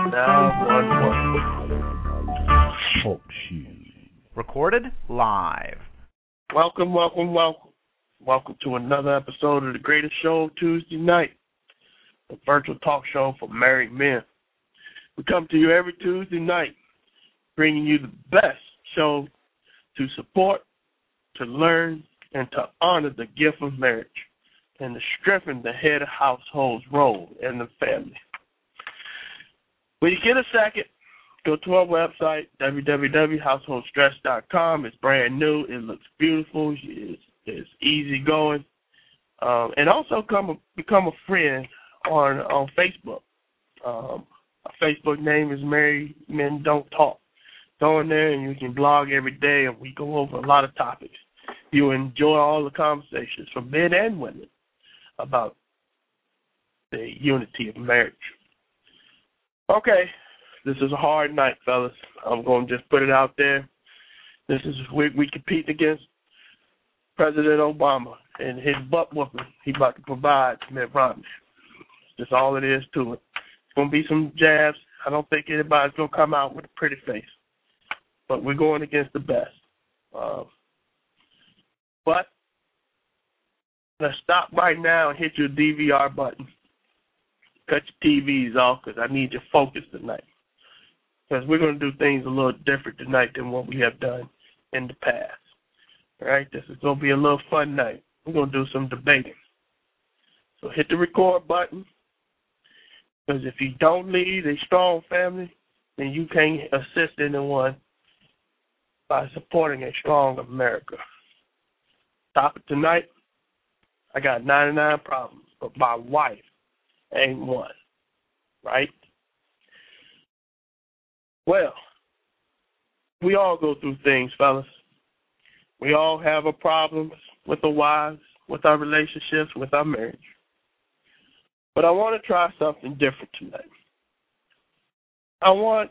911. Talk shoes. Recorded live. Welcome to another episode of the Greatest Show Tuesday Night, a virtual talk show for married men. We come to you every Tuesday night, bringing you the best show to support, to learn, and to honor the gift of marriage, and to strengthen the head of household's role in the family. When you get a second, go to our website, www.householdstress.com. It's brand new. It looks beautiful. It's easy going. And also become a friend on Facebook. Our Facebook name is Married Men Don't Talk. Go in there and you can blog every day, and we go over a lot of topics. You'll enjoy all the conversations from men and women about the unity of marriage. Okay, this is a hard night, fellas. I'm going to just put it out there. This is we compete against President Obama and his butt whooping he about to provide to Mitt Romney. That's all it is to it. It's going to be some jabs. I don't think anybody's going to come out with a pretty face. But we're going against the best. But let's stop right now and hit your DVR button. Cut your TVs off because I need your focus tonight. Because we're going to do things a little different tonight than what we have done in the past. All right? This is going to be a little fun night. We're going to do some debating. So hit the record button. Because if you don't lead a strong family, then you can't assist anyone by supporting a strong America. Topic tonight, I got 99 problems, but my wife ain't one, right? Well, we all go through things, fellas. We all have our problems with our wives, with our relationships, with our marriage. But I want to try something different tonight. I want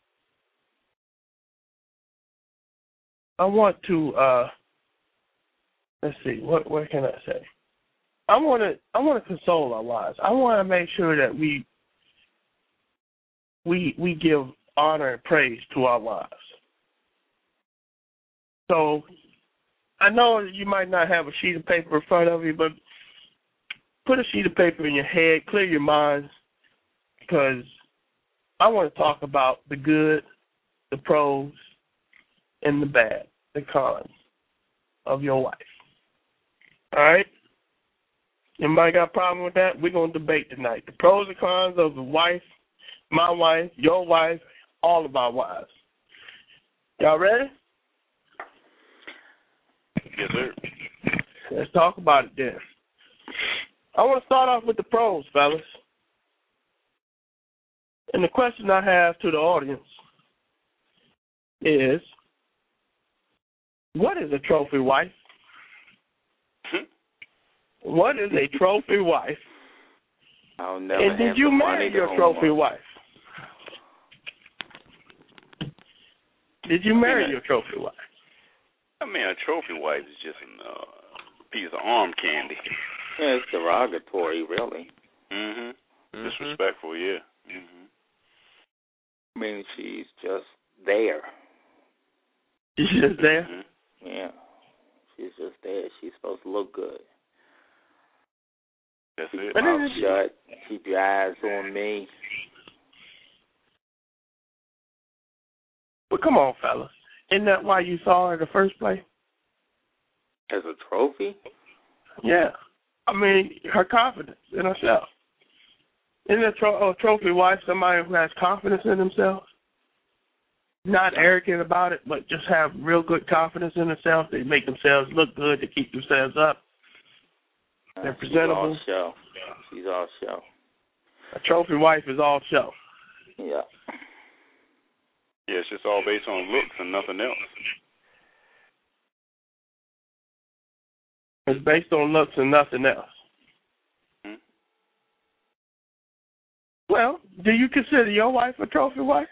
to let's see, what can I say? I want to console our wives. I want to make sure that we give honor and praise to our wives. So I know you might not have a sheet of paper in front of you, but put a sheet of paper in your head, clear your minds, because I want to talk about the good, the pros, and the bad, the cons of your wife. All right? Anybody got a problem with that? We're going to debate tonight. The pros and cons of the wife, my wife, your wife, all of our wives. Y'all ready? Yes, sir. Let's talk about it then. I want to start off with the pros, fellas. And the question I have to the audience is, what is a trophy wife? What is a trophy wife? I'll never and did you marry your trophy wife? Did you marry your trophy wife? I mean, a trophy wife is just a piece of arm candy. Yeah, it's derogatory, really. Disrespectful, yeah. I mean, she's just there. She's just there? Yeah. She's just there. She's supposed to look good. That's keep it. your mouth shut. Keep your eyes on me. But come on, fellas. Isn't that why you saw her in the first place? As a trophy? Yeah. I mean, her confidence in herself. Isn't a trophy wife somebody who has confidence in themselves? Not arrogant about it, but just have real good confidence in themselves. They make themselves look good. They keep themselves up. They're presentable. She's all show. She's all show. A trophy wife is all show. Yeah. Yeah, it's just all based on looks and nothing else. It's based on looks and nothing else. Well, do you consider your wife a trophy wife?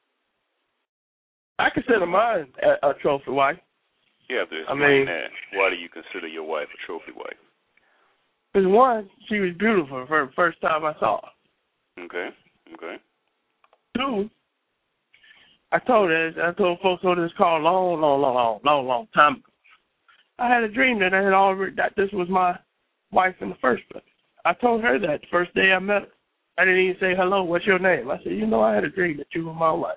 I consider mine a trophy wife. You have to explain that. Why do you consider your wife a trophy wife? Because one, she was beautiful for the first time I saw her. Okay. Two, I told folks on this call long time ago. I had a dream that this was my wife in the first place. I told her that the first day I met her. I didn't even say, hello, what's your name? I said, I had a dream that you were my wife.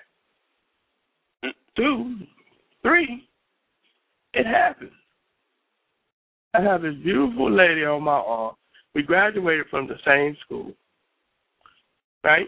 2, 3, it happened. I have this beautiful lady on my arm. We graduated from the same school, right?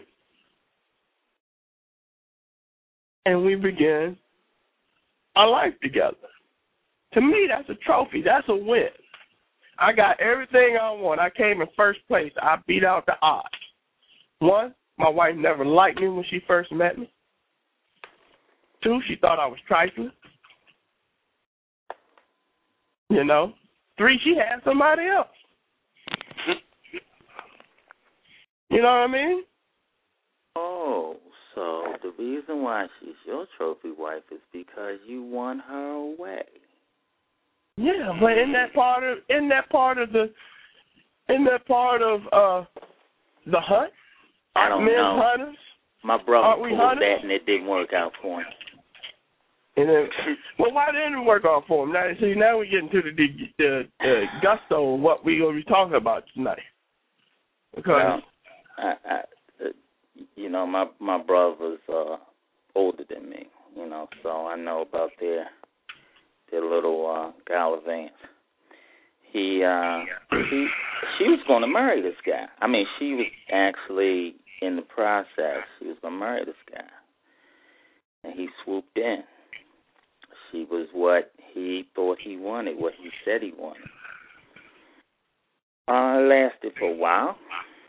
And we began our life together. To me, that's a trophy. That's a win. I got everything I want. I came in first place. I beat out the odds. 1, my wife never liked me when she first met me. 2, she thought I was trifling. 3, she had somebody else. You know what I mean? Oh, so the reason why she's your trophy wife is because you won her away. Yeah, but in that part of the hunt, I don't men know. hunters. My brother Aren't we pulled hunters? that and it didn't work out for him. And then, well, why didn't it work out for him? Now we're getting to the gusto of what we're going to be talking about tonight. Because my brother's older than me, so I know about their little gallivants. She was going to marry this guy. I mean, she was actually in the process. She was going to marry this guy, and he swooped in. She was what he thought he wanted, what he said he wanted. It lasted for a while.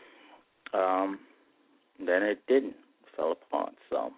Then it didn't. It fell apart. So,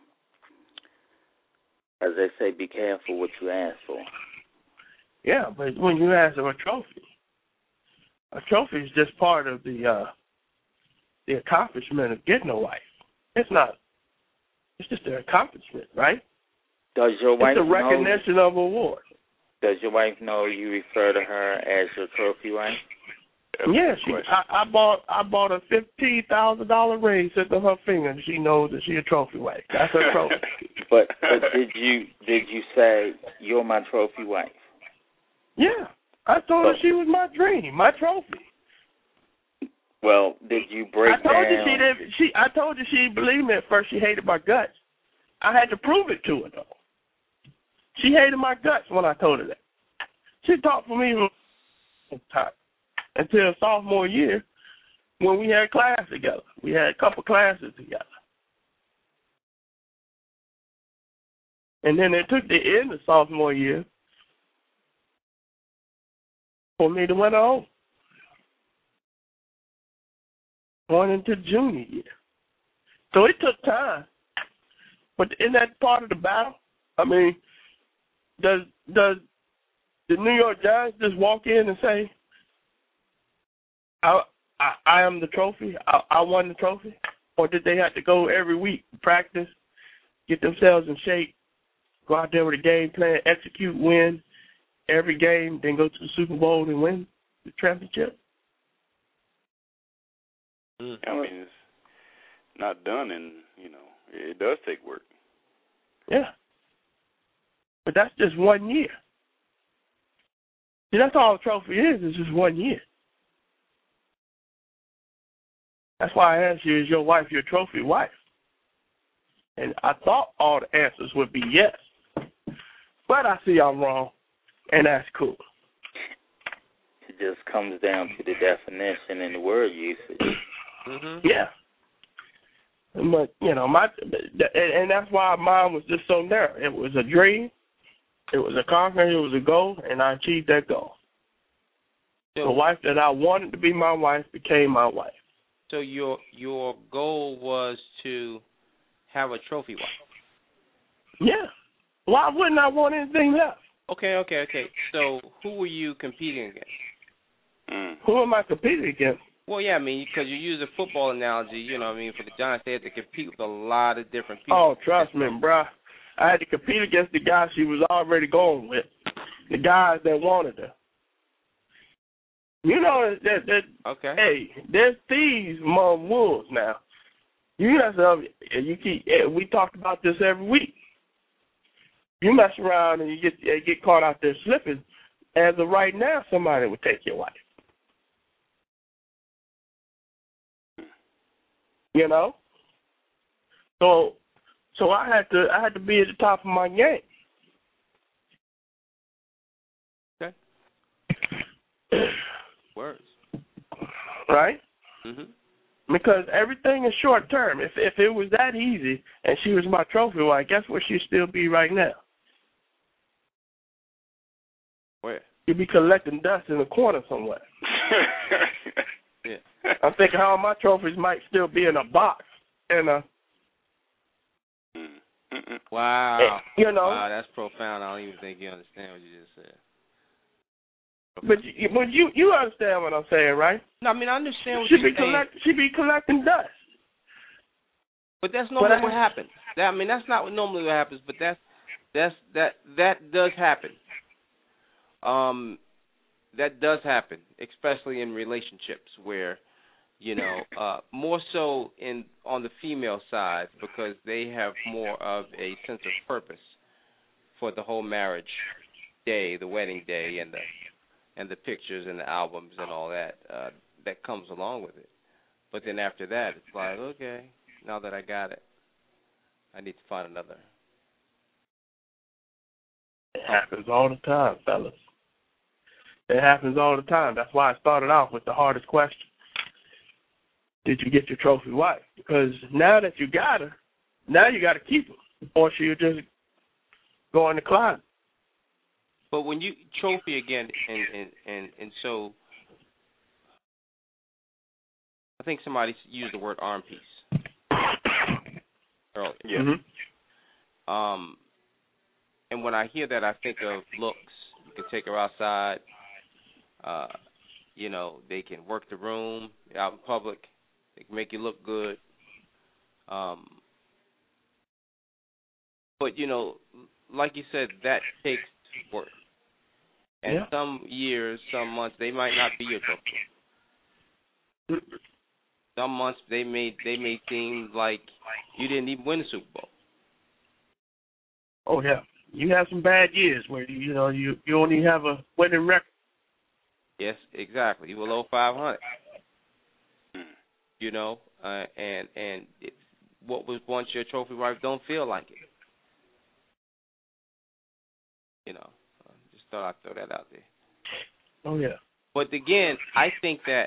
as they say, be careful what you ask for. Yeah, but when you ask for a trophy is just part of the accomplishment of getting a wife. It's not. It's just an accomplishment, right? Does your wife it's a recognition of award. Does your wife know you refer to her as your trophy wife? Yeah, I bought a $15,000 ring sent to her finger, and she knows that she's a trophy wife. That's her trophy. but did you say you're my trophy wife? Yeah, I told her she was my dream, my trophy. Well, did you break down? I told you she didn't believe me at first. She hated my guts. I had to prove it to her though. She hated my guts when I told her that. She talked for me until sophomore year when we had class together. We had a couple classes together. And then it took the end of sophomore year for me to went home. Going into junior year. So it took time. But in that part of the battle, I mean, does the New York Giants just walk in and say, I am the trophy, I won the trophy? Or did they have to go every week, practice, get themselves in shape, go out there with a game plan, execute, win every game, then go to the Super Bowl and win the championship? I mean, it's not done, and, it does take work. Yeah. But that's just 1 year. See, that's all a trophy is just 1 year. That's why I asked you, is your wife your trophy wife? And I thought all the answers would be yes. But I see I'm wrong, and that's cool. It just comes down to the definition and the word usage. Mm-hmm. Yeah. But, and that's why mine was just so narrow. It was a dream, it was a conquering, it was a goal, and I achieved that goal. So, the wife that I wanted to be my wife became my wife. So your goal was to have a trophy wife? Yeah. Why wouldn't I want anything left? Okay. So who were you competing against? Who am I competing against? Well, yeah, I mean, because you use a football analogy, for the Giants, they had to compete with a lot of different people. Oh, trust me, bro. I had to compete against the guys she was already going with, the guys that wanted her. Okay. Hey, there's thieves among wolves now. You mess up, and you keep. We talked about this every week. You mess around and you get caught out there slipping. As of right now, somebody would take your wife. You know. So I had to be at the top of my game. Okay. Words. Right? Mhm. Because everything is short term. If it was that easy and she was my trophy wife, guess where she'd still be right now? Where? You'd be collecting dust in a corner somewhere. Yeah. I'm thinking how my trophies might still be in a box. Wow. You know. Wow, that's profound. I don't even think you understand what you just said. But you understand what I'm saying, right? No, I mean I understand what you're saying. She be collecting dust. But that's normally what happens. That's not what normally what happens, but that does happen. That does happen, especially in relationships where, more so on the female side because they have more of a sense of purpose for the whole marriage day, the wedding day, and the pictures and the albums and all that that comes along with it. But then after that, it's like, okay, now that I got it, I need to find another. It happens all the time, fellas. It happens all the time. That's why I started off with the hardest question. Did you get your trophy wife? Because now that you got her, now you got to keep her, or she'll just go in the closet. But when you trophy again, and so I think somebody used the word arm piece earlier. Yeah. Mm-hmm. And when I hear that, I think of looks. You can take her outside. They can work the room out in public. They can make you look good. But like you said, that takes work. And some years, some months, they might not be your trophy. Some months they may seem like you didn't even win the Super Bowl. Oh yeah, you have some bad years where you only have a winning record. Yes, exactly. You were low 500. And what was once your trophy wife don't feel like it. Just thought I'd throw that out there. Oh yeah. But again, I think that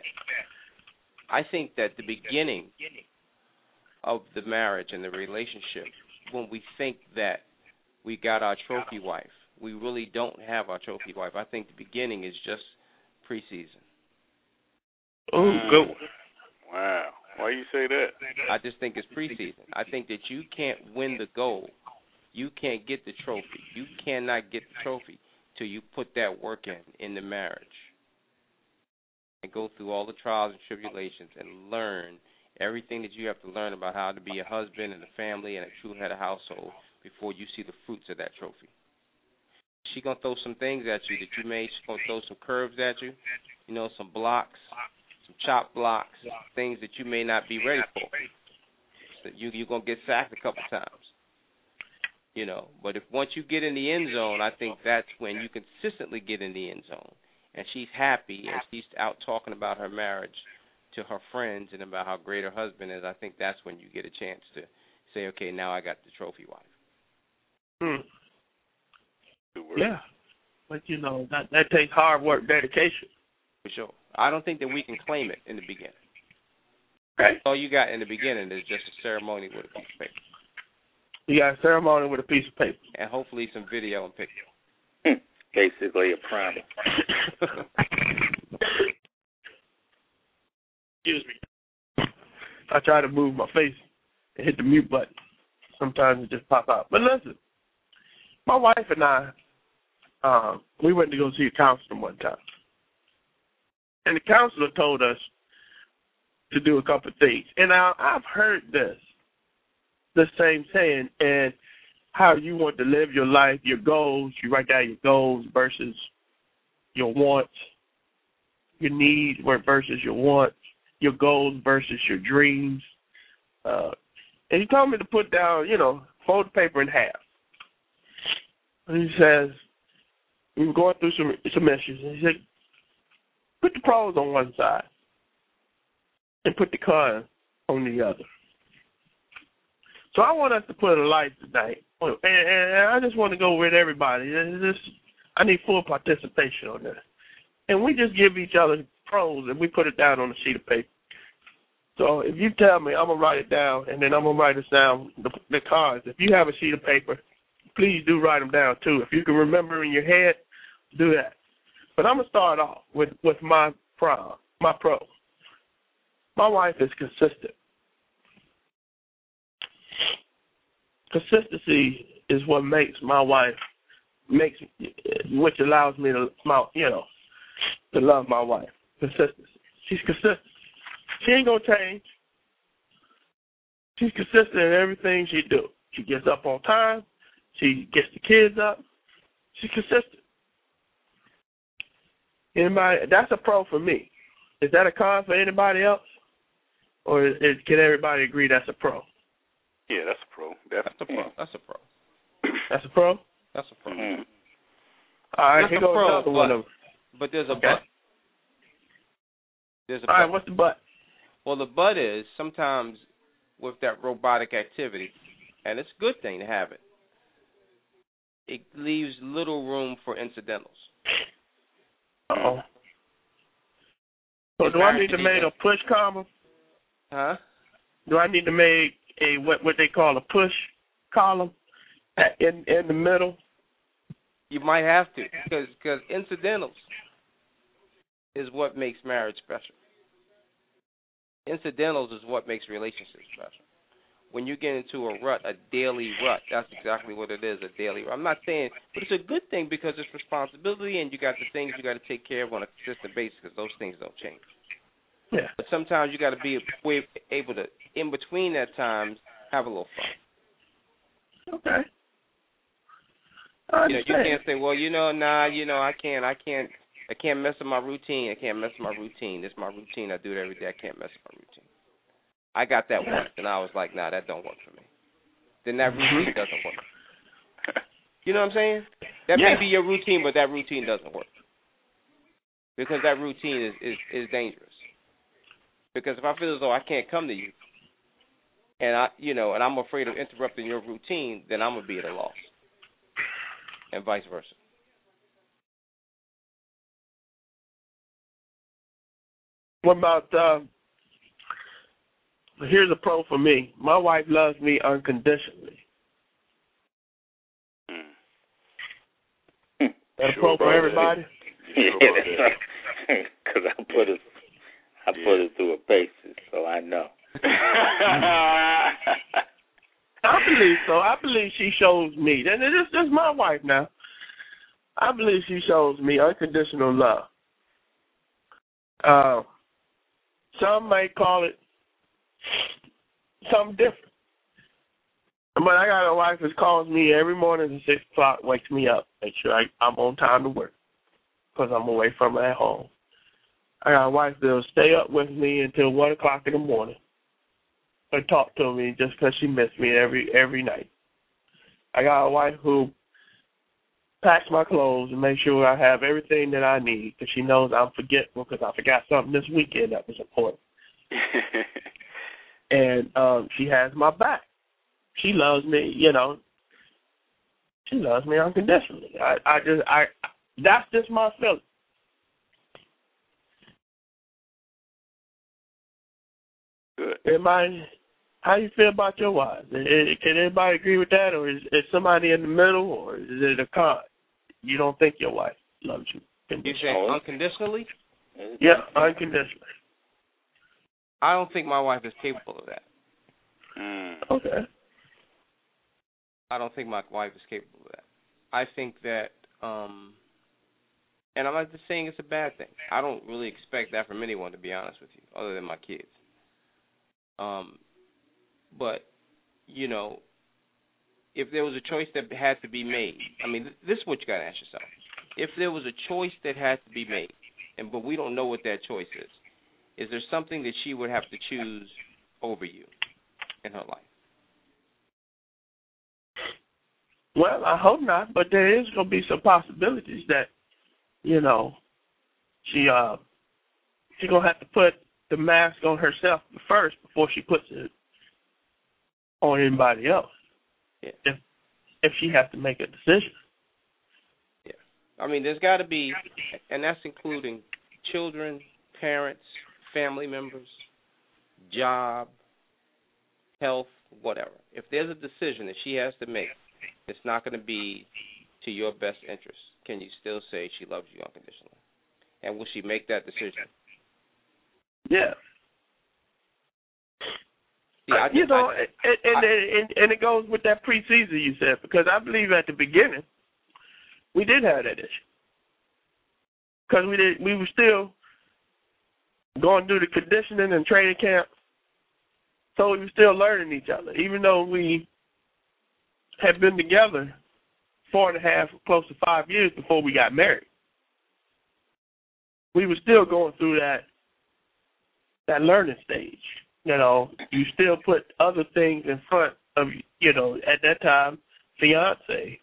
the beginning of the marriage and the relationship, when we think that we got our trophy wife, we really don't have our trophy wife. I think the beginning is just preseason. Oh, good one. Wow. Why you say that? I just think it's preseason. I think that you can't win the gold. You can't get the trophy. You cannot get the trophy till you put that work in the marriage and go through all the trials and tribulations and learn everything that you have to learn about how to be a husband and a family and a true head of household before you see the fruits of that trophy. She's going to throw some things at you that you made. She's going to throw some curves at you, some blocks, some chop blocks, things that you may not be ready for. So you're going to get sacked a couple times. But if once you get in the end zone, I think that's when you consistently get in the end zone. And she's happy and she's out talking about her marriage to her friends and about how great her husband is. I think that's when you get a chance to say, okay, now I got the trophy wife. Yeah. But, that takes hard work, dedication. For sure. I don't think that we can claim it in the beginning. Okay. All you got in the beginning is just a ceremony with a piece of paper. You got a ceremony with a piece of paper. And hopefully some video and picture. Basically a promise. Excuse me. I try to move my face and hit the mute button. Sometimes it just pop out. But listen, my wife and I, we went to go see a counselor one time. And the counselor told us to do a couple of things. And now I've heard the same saying, and how you want to live your life, your goals, you write down your goals versus your wants, your needs versus your wants, your goals versus your dreams. And he told me to put down, fold the paper in half. And he says, we were going through some issues, and he said, put the pros on one side and put the cons on the other. So I want us to put a light tonight, and I just want to go with everybody. I need full participation on this. And we just give each other pros, and we put it down on a sheet of paper. So if you tell me, I'm going to write it down, and then I'm going to write down the cons. If you have a sheet of paper, please do write them down, too. If you can remember in your head, do that. But I'm going to start off with my pro. My wife is consistent. Consistency is what makes my wife, which allows me to love my wife. Consistency. She's consistent. She ain't going to change. She's consistent in everything she do. She gets up on time. She gets the kids up. She's consistent. That's a pro for me. Is that a con for anybody else? Or can everybody agree that's a pro? Yeah, that's a pro. That's a pro. That's a pro. That's a pro? That's a pro. Mm-hmm. All right, that's here goes another one of them. But there's a okay. but. There's a All right, but. what's the but? Well, the but is sometimes with that robotic activity, and it's a good thing to have it, it leaves little room for incidentals. Uh-oh. So do I need to make a push column? Huh? Do I need to make a what they call a push column in the middle? You might have to, because incidentals is what makes marriage special. Incidentals is what makes relationships special. When you get into a rut, a daily rut, that's exactly what it is, a daily rut. I'm not saying, but it's a good thing because it's responsibility and you got the things you got to take care of on a consistent basis because those things don't change. Yeah. But sometimes you got to be able to, in between that times, have a little fun. Okay. You can't say, well, I can't mess with my routine. I can't mess with my routine. This is my routine. I do it every day. I can't mess with my routine. I got that once, and I was like, nah, that don't work for me. Then that routine doesn't work. You know what I'm saying? That may be your routine, but that routine doesn't work. Because that routine is dangerous. Because if I feel as though I can't come to you, and I'm afraid of interrupting your routine, then I'm gonna be at a loss, and vice versa. What about? Here's a pro for me. My wife loves me unconditionally. That a pro for everybody? Yeah, because I put it through a paces, so I know. I believe so. I believe she shows me. And this is my wife now. I believe she shows me unconditional love. Some may call it something different. But I got a wife that calls me every morning at 6 o'clock, wakes me up, make sure I'm on time to work because I'm away from her at home. I got a wife that will stay up with me until 1 o'clock in the morning and talk to me just because she missed me every night. I got a wife who packs my clothes and makes sure I have everything that I need because she knows I'm forgetful because I forgot something this weekend that was important. And she has my back. She loves me, She loves me unconditionally. That's just my feeling. Good. How do you feel about your wife? Can anybody agree with that, or is somebody in the middle, or is it a con? You don't think your wife loves you? You say unconditionally? Yeah, unconditionally. I don't think my wife is capable of that. Okay. I don't think my wife is capable of that. I think that, and I'm not just saying it's a bad thing. I don't really expect that from anyone, to be honest with you, other than my kids. But, if there was a choice that had to be made, this is what you got to ask yourself. If there was a choice that had to be made, but we don't know what that choice is there something that she would have to choose over you? in her life? Well, I hope not, but there is going to be some possibilities that, you know, she's going to have to put the mask on herself first before she puts it on anybody else. Yeah. If she has to make a decision. Yeah. I mean, there's got to be, and that's including children, parents, family members, job, health, whatever. If there's a decision that she has to make, it's not going to be to your best interest. Can you still say she loves you unconditionally? And will she make that decision? Yeah. See, and it goes with that preseason you said, because I believe at the beginning we did have that issue, because we were still going through the conditioning and training camp, so we were still learning each other, even though we had been together 4.5, close to 5 years before we got married. We were still going through that learning stage. You know, you still put other things in front of, you know, at that time, fiance.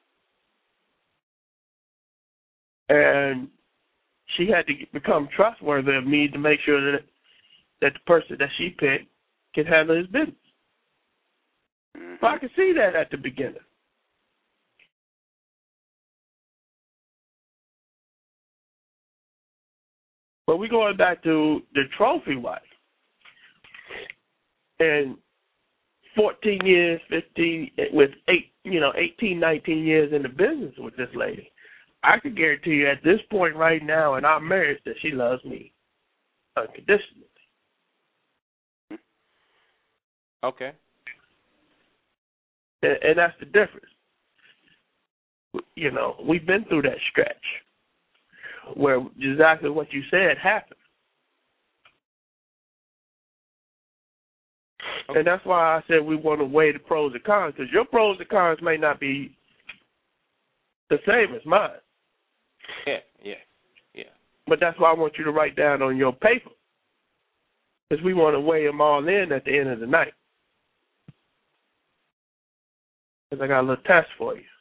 And she had to become trustworthy of me to make sure that the person that she picked can handle his business. So I could see that at the beginning. But we're going back to the trophy wife. And 14 years, 15, with 18, 19 years in the business with this lady, I can guarantee you at this point right now in our marriage that she loves me unconditionally. Okay. And that's the difference. You know, we've been through that stretch where exactly what you said happened. Okay. And that's why I said we want to weigh the pros and cons, because your pros and cons may not be the same as mine. Yeah. But that's why I want you to write down on your paper, because we want to weigh them all in at the end of the night. Because I got a little test for you.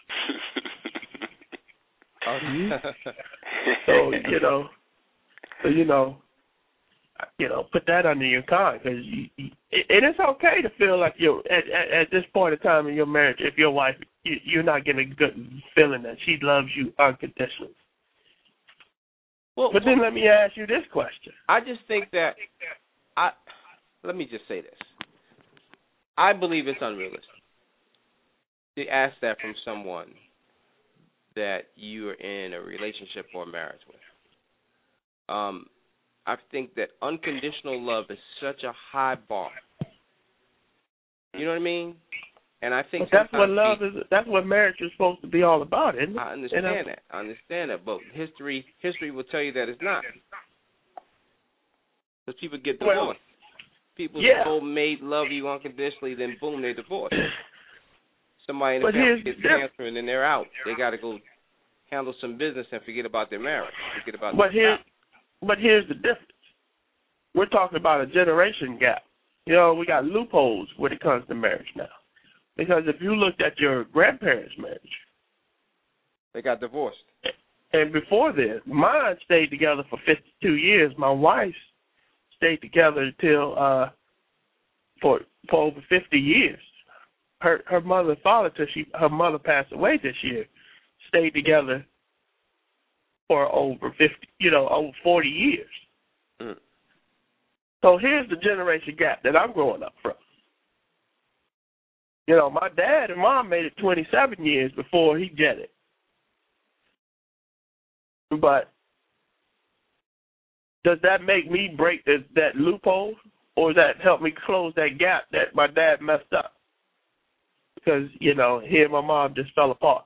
So, put that under your con, because and it's okay to feel like you're at this point in time in your marriage, if your wife, you're not getting a good feeling that she loves you unconditionally. But then let me ask you this question. I just think that let me just say this. I believe it's unrealistic to ask that from someone that you are in a relationship or marriage with. I think that unconditional love is such a high bar. You know what I mean? And I think that's what love is. That's what marriage is supposed to be all about, isn't it? I understand that. But history will tell you that it's not. Because people get divorced. People's whole mate love you unconditionally, then boom, they're divorced. Somebody in the family gets cancer and then they're out. They got to go handle some business and forget about their marriage. But here's the difference. We're talking about a generation gap. You know, we got loopholes when it comes to marriage now. Because if you looked at your grandparents' marriage, they got divorced. And before this, mine stayed together for 52 years. My wife stayed together until for over 50 years. Her mother and father, her mother passed away this year, stayed together for over 40 years. Mm. So here's the generation gap that I'm growing up from. You know, my dad and mom made it 27 years before he jetted. But does that make me break that loophole, or does that help me close that gap that my dad messed up? Because, he and my mom just fell apart.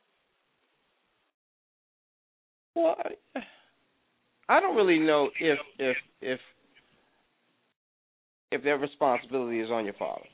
Well, I don't really know if their responsibility is on your father.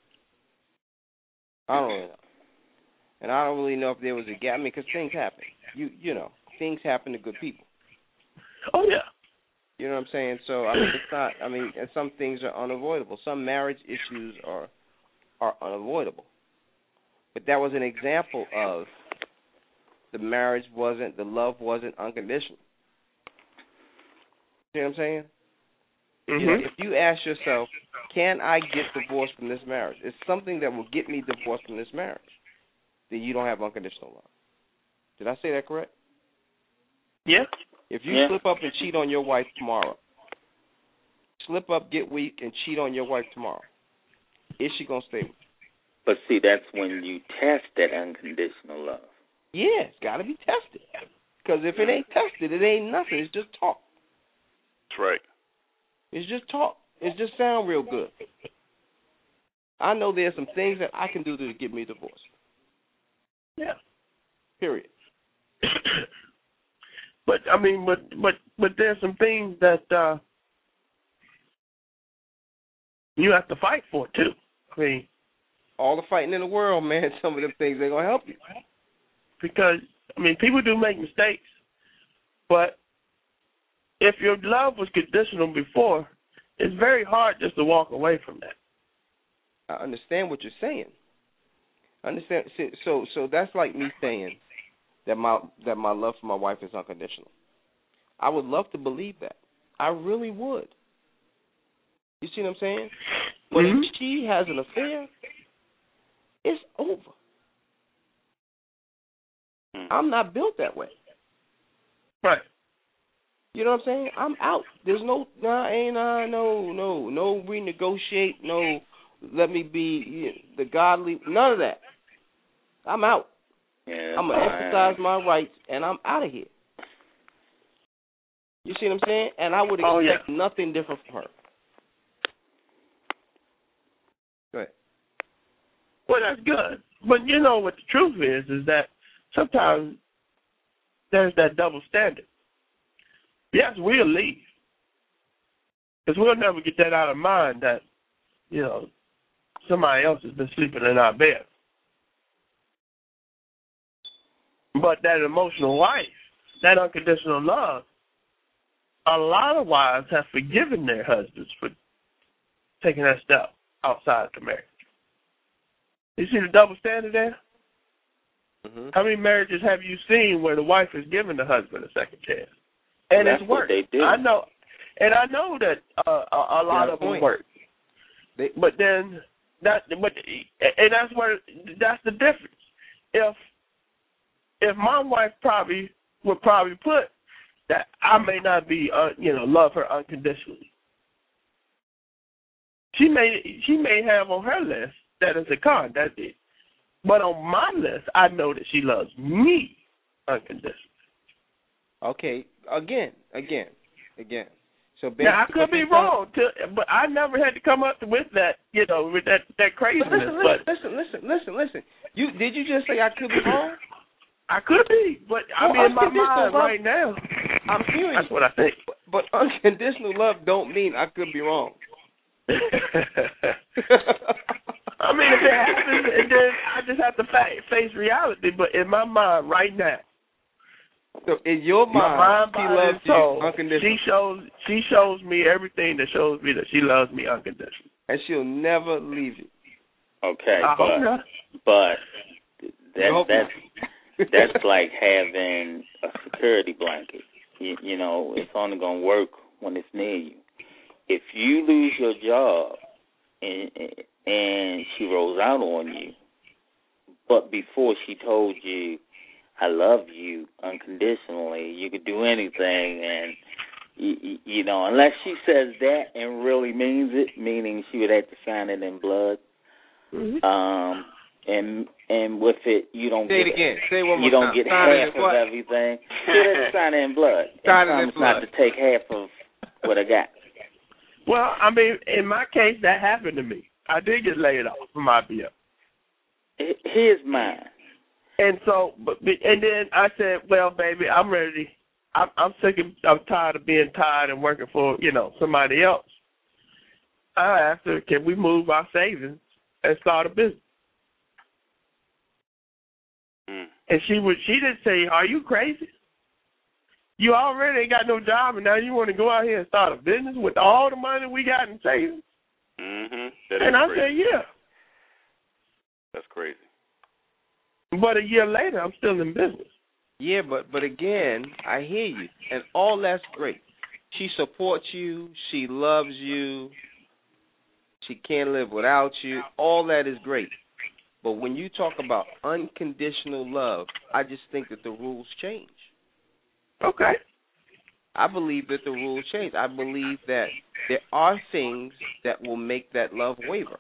I don't really know. And I don't really know if there was a gap. I mean, because things happen. Things happen to good people. Oh, yeah. You know what I'm saying? So, I mean, it's not, and some things are unavoidable. Some marriage issues are unavoidable. But that was an example of the marriage wasn't, the love wasn't unconditional. You know what I'm saying? Mm-hmm. You know, if you ask yourself, can I get divorced from this marriage? It's something that will get me divorced from this marriage. Then you don't have unconditional love. Did I say that correct? Yeah. If you slip up and cheat on your wife tomorrow, slip up, get weak, and cheat on your wife tomorrow, is she going to stay with you? But see, that's when you test that unconditional love. Yeah, it's got to be tested. Because if it ain't tested, it ain't nothing. It's just talk. That's right. It's just talk. It just sound real good. I know there's some things that I can do to get me divorced. Yeah. Period. But I mean, but there's some things that you have to fight for too. I mean, all the fighting in the world, man. Some of them things ain't gonna help you. Because I mean, people do make mistakes, but if your love was conditional before, it's very hard just to walk away from that. I understand what you're saying. I understand. So that's like me saying that my love for my wife is unconditional. I would love to believe that. I really would. You see what I'm saying? But if she has an affair, it's over. I'm not built that way. Right. You know what I'm saying? I'm out. There's no renegotiate, no let me be the godly, none of that. I'm out. Yeah, I'm going to exercise my rights, and I'm out of here. You see what I'm saying? And I would expect nothing different from her. Go ahead. Well, that's good. But you know what the truth is that sometimes there's that double standard. Yes, we'll leave. Because we'll never get that out of mind that, you know, somebody else has been sleeping in our bed. But that emotional wife, that unconditional love, a lot of wives have forgiven their husbands for taking that step outside the marriage. You see the double standard there? Mm-hmm. How many marriages have you seen where the wife has given the husband a second chance? And it's worked. They do. I know that a lot of them work. But then that's the difference. If my wife would probably put that I may not be love her unconditionally. She may have on her list that is a con, that's it. But on my list, I know that she loves me unconditionally. Okay, again. So now I could be wrong, but I never had to come up with that, with that craziness. Listen. Did you just say I could be wrong? I could be, but I'm in my mind right now. I'm hearing that's what I think. But unconditional love don't mean I could be wrong. I mean, if it happens, then I just have to face reality. But in my mind right now, so in your mind, she loves you unconditionally. She shows me everything that shows me that she loves me unconditionally, and she'll never leave you. Okay, I hope not. But that's like having a security blanket. You know, it's only going to work when it's near you. If you lose your job and she rolls out on you, but before she told you, I love you unconditionally, you could do anything, and, unless she says that and really means it, meaning she would have to sign it in blood, and with it, you don't say get it again. Say it one more you don't time. get half of everything. She would have to sign it in blood. Sign it in blood. Not to take half of what I got. Well, I mean, in my case, that happened to me. I did get laid off from IBM. Here's mine. And so, and then I said, well, baby, I'm ready. I'm sick I'm tired of being tired and working for, somebody else. I asked her, can we move our savings and start a business? And she didn't say, are you crazy? You already ain't got no job, and now you want to go out here and start a business with all the money we got in savings? Mm-hmm. And I said, yeah. That's crazy. But a year later, I'm still in business. Yeah, but again, I hear you, and all that's great. She supports you. She loves you. She can't live without you. All that is great. But when you talk about unconditional love, I just think that the rules change. Okay. I believe that the rules change. I believe that there are things that will make that love waver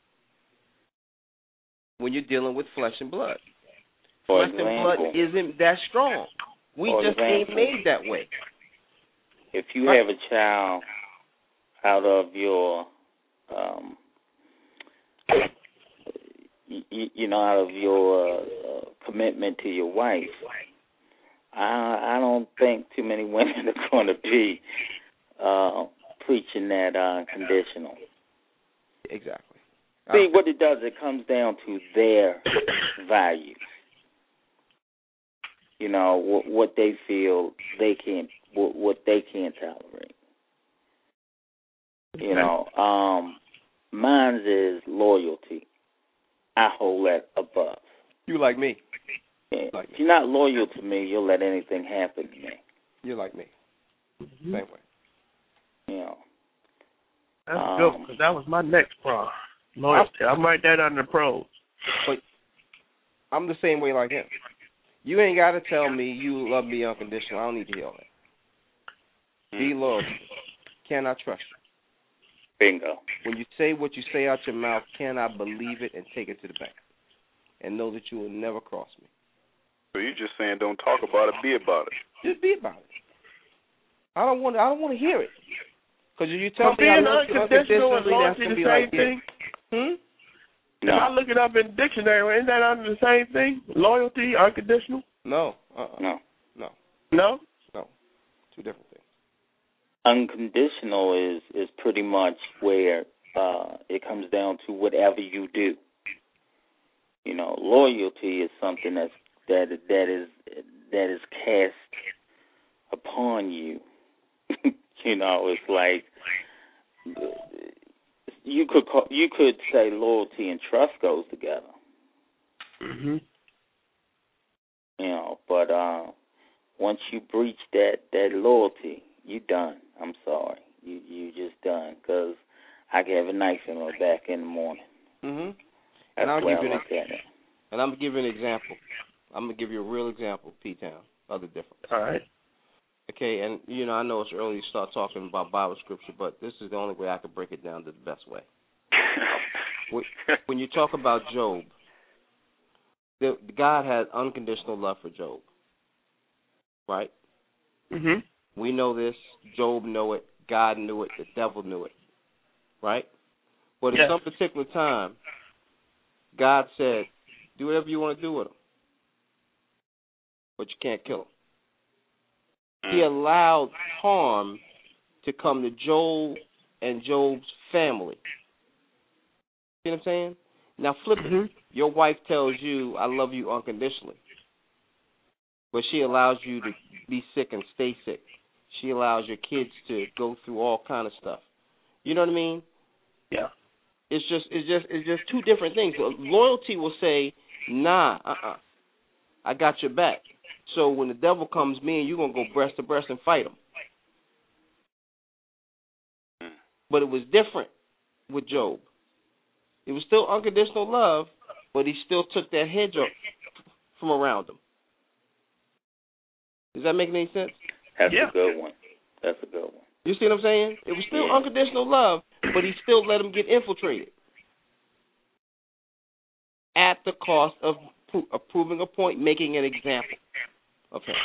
when you're dealing with flesh and blood. Flesh and blood isn't that strong. We just ain't made that way. If you have a child out of your, out of your commitment to your wife, I don't think too many women are going to be preaching that unconditional. Exactly. See, what it does, it comes down to their values. You know, what they feel they can't, what they can't tolerate. You know, mine is loyalty. I hold that above. You like me. Yeah. If you're not loyal to me, you'll let anything happen to me. You're like me. Same way. You know. That's good, because that was my next problem. Loyalty. I'm right there under the pros. But I'm the same way like him. You ain't got to tell me you love me unconditional. I don't need to hear that. Be loyal. Can I trust you? Bingo. When you say what you say out your mouth, can I believe it and take it to the bank? And know that you will never cross me. So you're just saying don't talk about it, be about it. Just be about it. I don't want to hear it. Because if you tell me being I love you unconditional and unconditionally, loyalty that's going to the be same like thing? No. If I look it up in the dictionary, isn't that under the same thing? Loyalty, unconditional? No. No. No. No? No. Two different things. Unconditional is pretty much where it comes down to whatever you do. You know, loyalty is something that is cast upon you. You know, it's like you could say loyalty and trust goes together. Mhm. You know, but once you breach that loyalty, you done. I'm sorry, you just done, because I can have a knife in my back in the morning. Mhm. That's and I'll give you look at it. And I'm gonna give you an example. I'm gonna give you a real example, P-Town, of the difference. All right. Okay, and I know it's early to start talking about Bible scripture, but this is the only way I could break it down to the best way. When you talk about Job, God had unconditional love for Job, right? Mhm. We know this. Job knew it. God knew it. The devil knew it, right? But at some particular time, God said, do whatever you want to do with him, but you can't kill him. He allowed harm to come to Job and Job's family. See what I'm saying? Now flip it. Your wife tells you, I love you unconditionally, but she allows you to be sick and stay sick. She allows your kids to go through all kind of stuff. You know what I mean? Yeah. It's just two different things. Loyalty will say, nah, I got your back. So when the devil comes, me and you gonna go breast to breast and fight him. But it was different with Job. It was still unconditional love, but he still took that hedge up from around him. Does that make any sense? That's a good one. That's a good one. You see what I'm saying? It was still unconditional love, but he still let him get infiltrated at the cost of proving a point, making an example of him.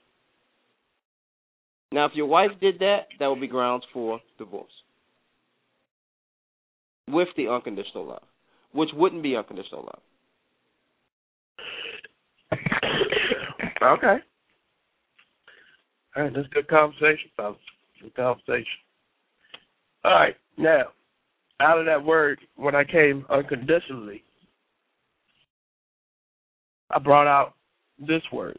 Now, if your wife did that, that would be grounds for divorce with the unconditional love, which wouldn't be unconditional love. Okay. All right, that's good conversation, fellas. Good conversation. All right, now, out of that word, when I came unconditionally, I brought out this word.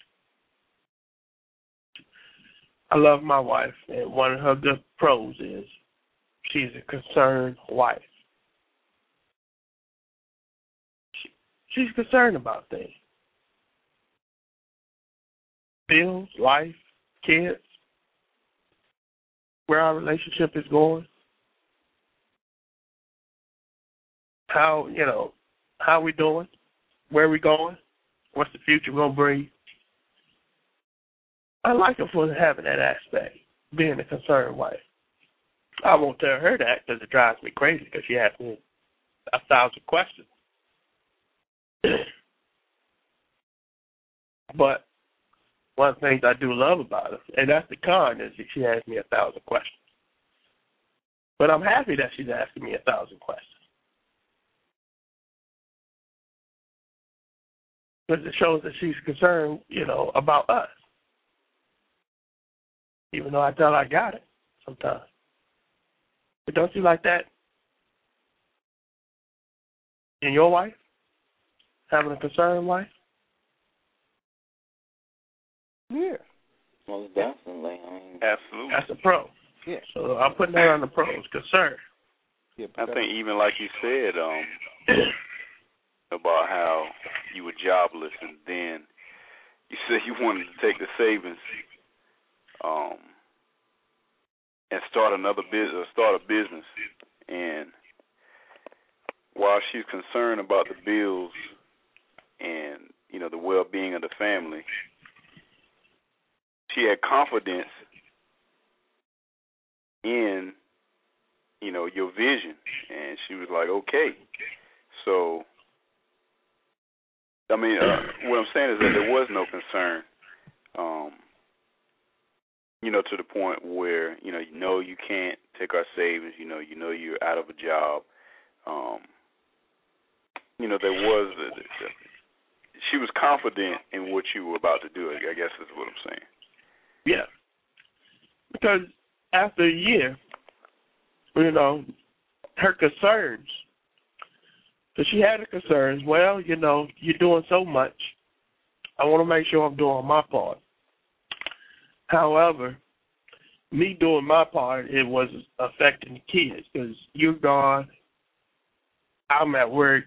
I love my wife, and one of her good pros is she's a concerned wife. she's concerned about things. Bills, life, kids, where our relationship is going, how we doing, where we going, what's the future going to bring. I like her for having that aspect, being a concerned wife. I won't tell her that because it drives me crazy because she asks me 1,000 questions. But one of the things I do love about her, and that's the con, is that she asks me 1,000 questions. But I'm happy that she's asking me 1,000 questions. Because it shows that she's concerned, about us. Even though I tell her I got it sometimes. But don't you like that in your wife? Having a concerned wife? Yeah. Most definitely. Absolutely. That's a pro. Yeah. So I'm putting that on the pros. Concern. Yeah, I think even like you said, about how you were jobless and then you said you wanted to take the savings and start another business, start a business. And while she's concerned about the bills and, the well-being of the family, she had confidence in, your vision. And she was like, okay. So, what I'm saying is that there was no concern, to the point where, you can't take our savings, you're out of a job. There was, she was confident in what you were about to do, I guess is what I'm saying. Yeah. Because after a year, her concerns, because she had her concerns, well, you're doing so much. I want to make sure I'm doing my part. However, me doing my part, it was affecting the kids because you're gone. I'm at work.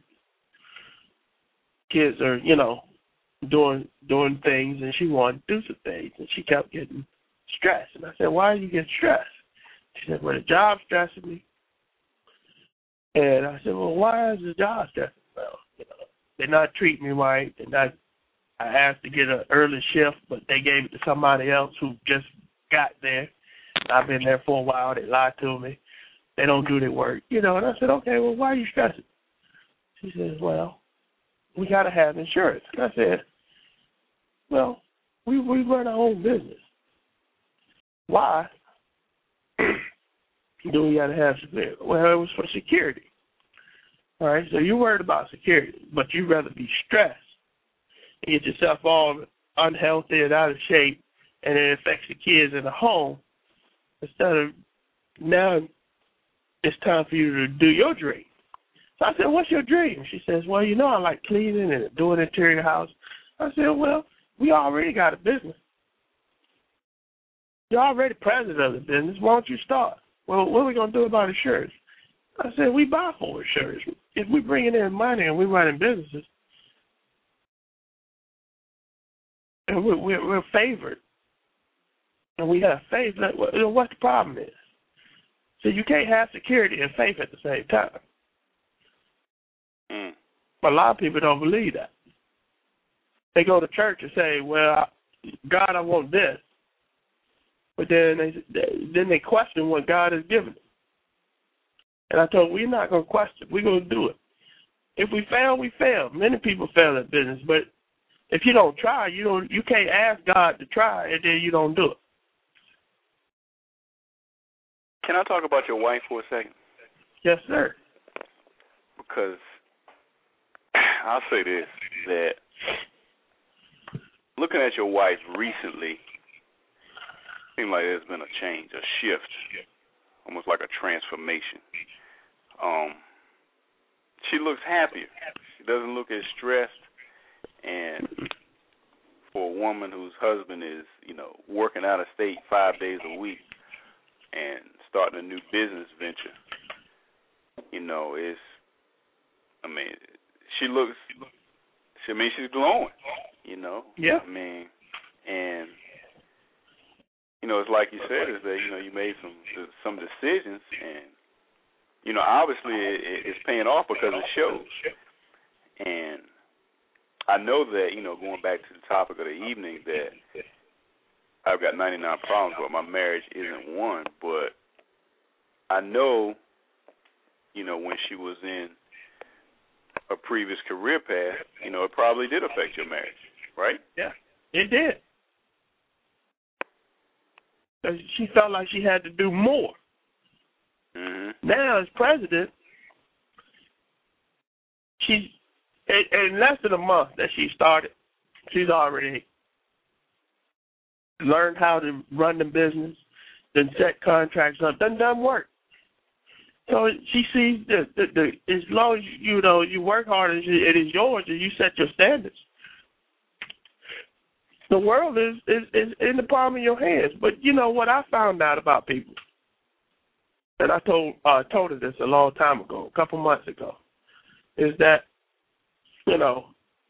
Kids are, doing things, and she wanted to do some things, and she kept getting stressed. And I said, why are you getting stressed? She said, well, the job's stressing me. And I said, well, why is the job stressing me? Well, they're not treating me right. I asked to get an early shift, but they gave it to somebody else who just got there. I've been there for a while. They lied to me. They don't do their work. And I said, okay, well, why are you stressing? She says, well, we got to have insurance. And I said, well, we run our own business. Why do we got to have security? Well, it was for security. All right, so you're worried about security, but you'd rather be stressed and get yourself all unhealthy and out of shape, and it affects the kids in the home, instead of now it's time for you to do your dream. So I said, what's your dream? She says, well, I like cleaning and doing interior house. I said, well, we already got a business. You're already president of the business. Why don't you start? Well, what are we going to do about insurance? I said, we buy full insurance. If we're bringing in money and we're running businesses, and we're favored, and we have faith, what the problem is? So you can't have security and faith at the same time. But a lot of people don't believe that. They go to church and say, well, God, I want this. But then they question what God has given them. And I told them, we're not going to question. We're going to do it. If we fail, we fail. Many people fail at business. But if you don't try, you can't ask God to try, and then you don't do it. Can I talk about your wife for a second? Yes, sir. Because I'll say this, that looking at your wife recently, it seems like there's been a change, a shift, almost like a transformation. She looks happier. She doesn't look as stressed. And for a woman whose husband is, working out of state 5 days a week and starting a new business venture, she looks she's glowing, you know. Yeah. I mean, and you know, it's like you said, is that, you know, you made some decisions, and you know, obviously it's paying off because it shows. And I know that, you know, going back to the topic of the evening, that I've got 99 problems, but my marriage isn't one. But I know, you know, when she was in a previous career path, you know, it probably did affect your marriage, right? Yeah, it did. 'Cause she felt like she had to do more. Mm-hmm. Now, as president, she's in less than a month that she started, she's already learned how to run the business, then set contracts up, done work. So she sees the as long as you know you work hard and it is yours and you set your standards, the world is in the palm of your hands. But you know what I found out about people, and I told her this a long time ago, a couple months ago, is that, you know,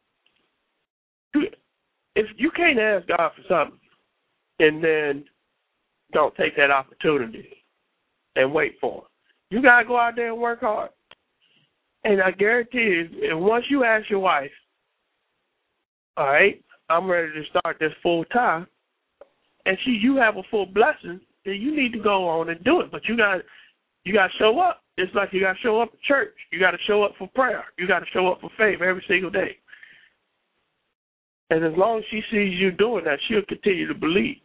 if you can't ask God for something and then don't take that opportunity and wait for it, you got to go out there and work hard. And I guarantee you, and once you ask your wife, all right, I'm ready to start this full time, and you have a full blessing, then you need to go on and do it. But you got to show up. It's like you got to show up at church. You got to show up for prayer. You got to show up for faith every single day. And as long as she sees you doing that, she'll continue to believe.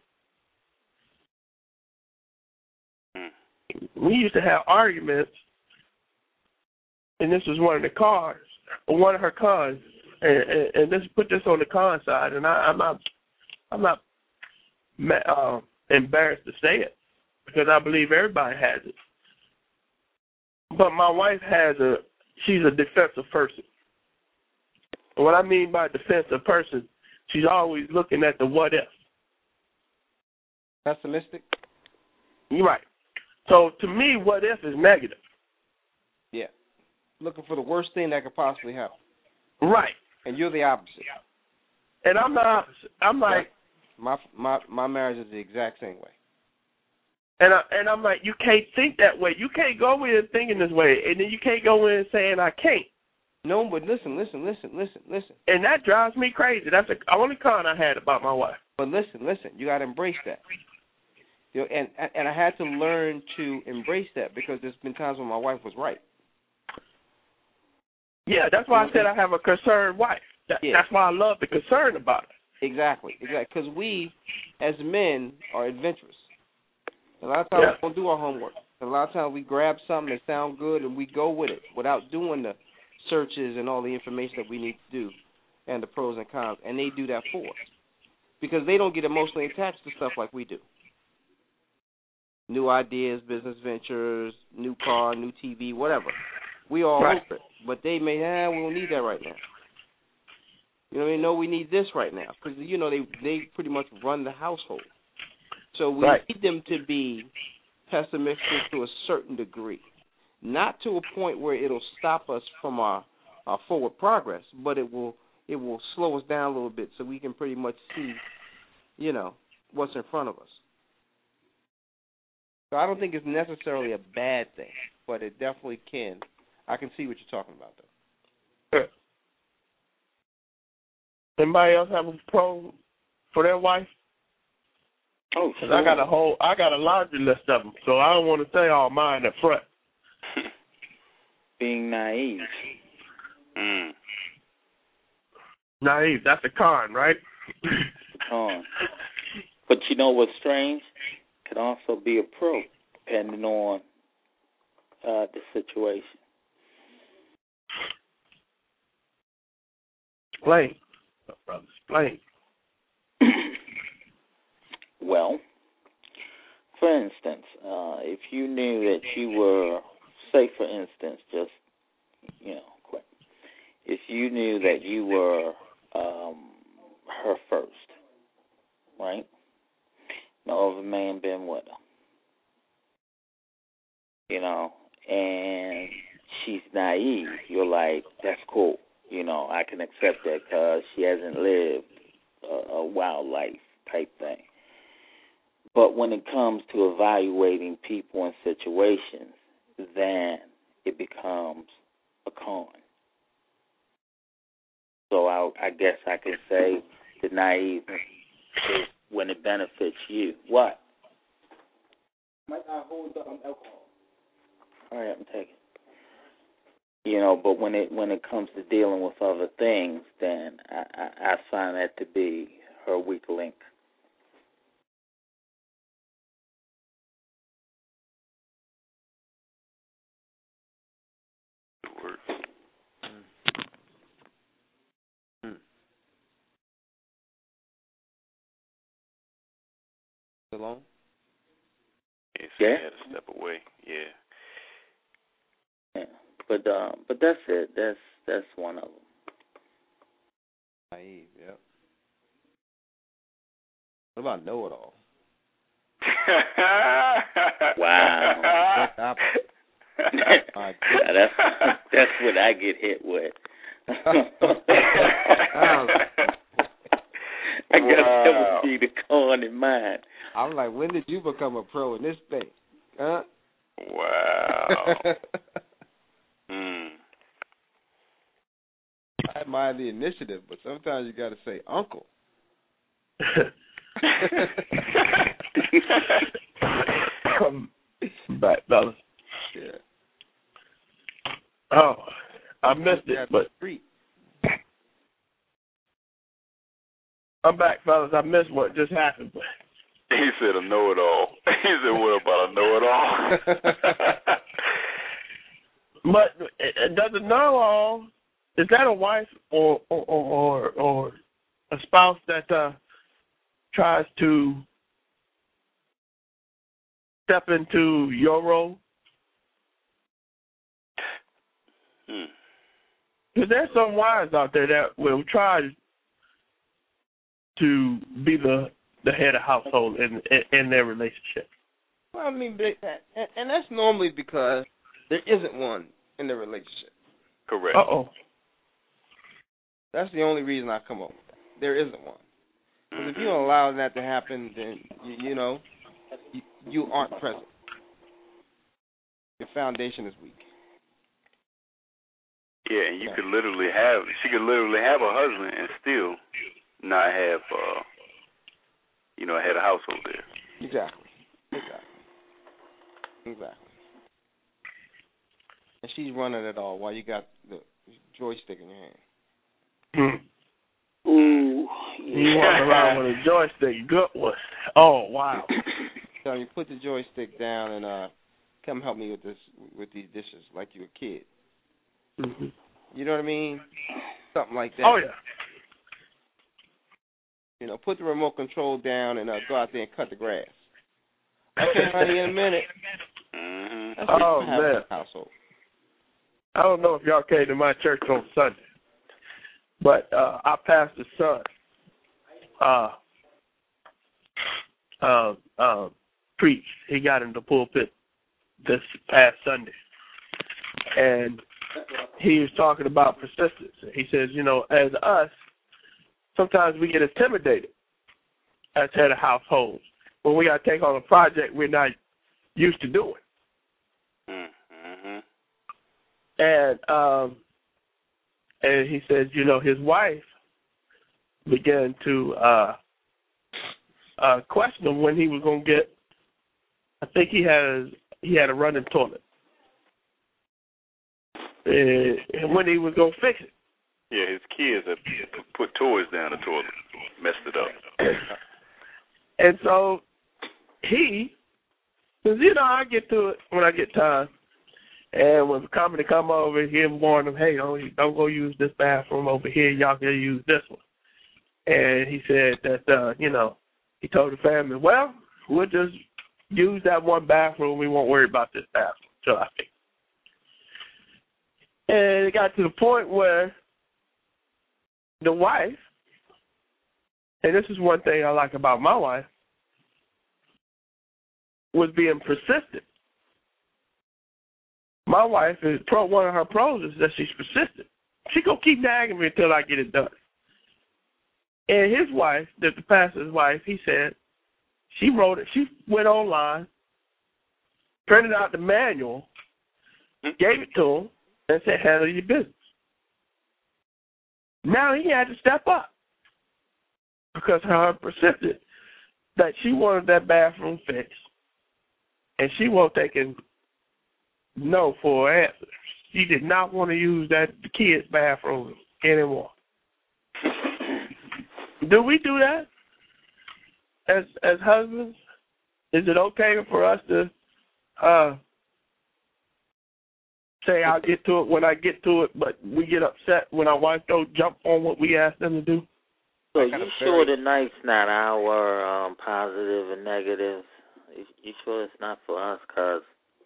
We used to have arguments, and this was one of her cons, and let's put this on the con side, and I'm not embarrassed to say it, because I believe everybody has it. But my wife she's a defensive person. And what I mean by defensive person, she's always looking at the what if. Pessimistic? You're right. So to me, what if is negative. Yeah. Looking for the worst thing that could possibly happen. Right. And you're the opposite. And I'm the opposite. I'm like, my marriage is the exact same way. And I'm like, you can't think that way. You can't go in thinking this way, and then you can't go in saying I can't. No, but listen. And that drives me crazy. That's the only con I had about my wife. But listen. You got to embrace that. You know, and I had to learn to embrace that, because there's been times when my wife was right. Yeah, that's why I said I have a concerned wife. That's why I love the concern about it. Exactly. Because we, as men, are adventurous. A lot of times we don't do our homework. A lot of times we grab something that sounds good and we go with it without doing the searches and all the information that we need to do and the pros and cons. And they do that for us, because they don't get emotionally attached to stuff like we do. New ideas, business ventures, new car, new TV, whatever. We all over it. But they may, we don't need that right now. You know what I mean? No, we need this right now. Because, you know, they pretty much run the household. So we need them to be pessimistic to a certain degree. Not to a point where it'll stop us from our forward progress, but it will slow us down a little bit so we can pretty much see, you know, what's in front of us. So I don't think it's necessarily a bad thing, but it definitely can. I can see what you're talking about, though. Sure. Anybody else have a pro for their wife? Oh, sure. I got a laundry list of them, so I don't want to say all mine up front. Being naive. Naive, that's a con, right? Con. But you know what's strange? Could also be a pro, depending on the situation. Explain. Brother, explain. Well, for instance, if you knew that you were, say for instance, just, you know, quick, if you knew that you were her first, right? No other man been with her, you know, and she's naive, you're like, that's cool. I can accept that because she hasn't lived a wild life type thing. But when it comes to evaluating people and situations, then it becomes a con. So I guess I could say the naive is when it benefits you. What? Might not hold alcohol. All right, I'm taking. But when it comes to dealing with other things, then I find that to be her weak link. Alone? Yeah, had to step away. Yeah. But that's it. That's one of them. Naive, yep. What about know-it-all? Wow. That's what I get hit with. I guess that would be the con in mine. I'm like, when did you become a pro in this thing? Huh? Wow. I admire the initiative, but sometimes you got to say, Uncle. Back, fellas. Yeah. Oh, I missed it, but I'm back, fellas. I missed what just happened. But he said a know-it-all. He said, what about a know-it-all? But does a know-it-all, is that a wife or a spouse that tries to step into your role? Because there's some wives out there that will try to be the head of household in their relationship. Well, I mean, and that's normally because there isn't one in the relationship. Correct. Uh-oh. That's the only reason I come up with that. There isn't one. Because if you don't allow that to happen, then, you aren't present. Your foundation is weak. Yeah, and she could literally have a husband and still not have, a head of household there. Exactly. And she's running it all while you got the joystick in your hand. Ooh. You walk around with a joystick, good one. Oh, wow. So you put the joystick down and come help me with these dishes like you're a kid. Mm-hmm. You know what I mean? Something like that. Oh, yeah. Put the remote control down and go out there and cut the grass. Okay, honey, in a minute. That's oh, man. Household. I don't know if y'all came to my church on Sunday, but our pastor's son preached. He got in the pulpit this past Sunday, and he was talking about persistence. He says, as us, sometimes we get intimidated as head of households when we got to take on a project we're not used to doing. Mm-hmm. And he says, his wife began to question him when he was going to get. I think he had a running toilet, and when he was going to fix it. Yeah, his kids have put toys down the toilet, messed it up. And so he says, I get to it when I get time. And when the company come over, he warn them, hey, don't go use this bathroom over here. Y'all can use this one. And he said that, he told the family, well, we'll just use that one bathroom. We won't worry about this bathroom till I fix it. And it got to the point where the wife, and this is one thing I like about my wife, was being persistent. My wife one of her pros is that she's persistent. She gonna keep nagging me until I get it done. And his wife, the pastor's wife, he said, she wrote it. She went online, printed out the manual, gave it to him, and said, handle your business. Now he had to step up because her persisted that she wanted that bathroom fixed, and she won't take no for an answer. She did not want to use the kids' bathroom anymore. Do we do that as husbands? Is it okay for us to say I'll get to it when I get to it, but we get upset when our wife don't jump on what we ask them to do? So you sure the night's not our positive and negative? You sure it's not for us? Because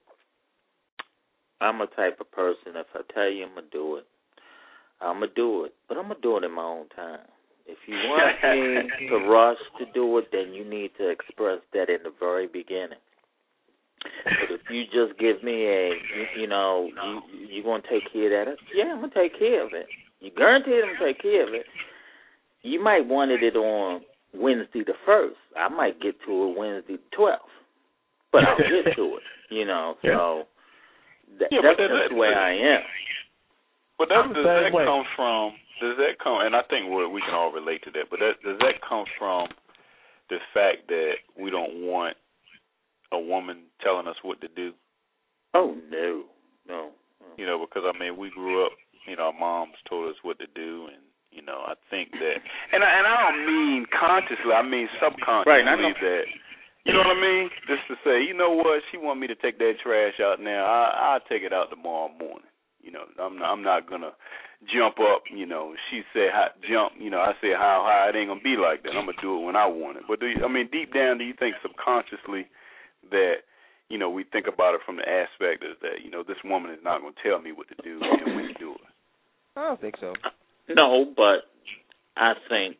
I'm a type of person, if I tell you I'm going to do it, I'm going to do it. But I'm going to do it in my own time. If you want me to rush to do it, then you need to express that in the very beginning. But if you just give me you going to take care of that? Yeah, I'm going to take care of it. You guaranteed I'm going to take care of it. You might wanted it on Wednesday the 1st. I might get to it Wednesday the 12th. But I'll get to it, so that's just the way I am. But does that come from, and I think we can all relate to that, but does that come from the fact that we don't want a woman telling us what to do? Oh, no. Because, we grew up, our moms told us what to do, and, I think that, and I don't mean consciously, I mean subconsciously, right, that, you know what I mean? Just to say, you know what, she want me to take that trash out now, I'll take it out tomorrow morning. I'm not going to jump up, she said jump, I said how high, it ain't going to be like that. I'm going to do it when I want it. But deep down, do you think subconsciously that, we think about it from the aspect of that, this woman is not going to tell me what to do and when to do it? I don't think so. No, but I think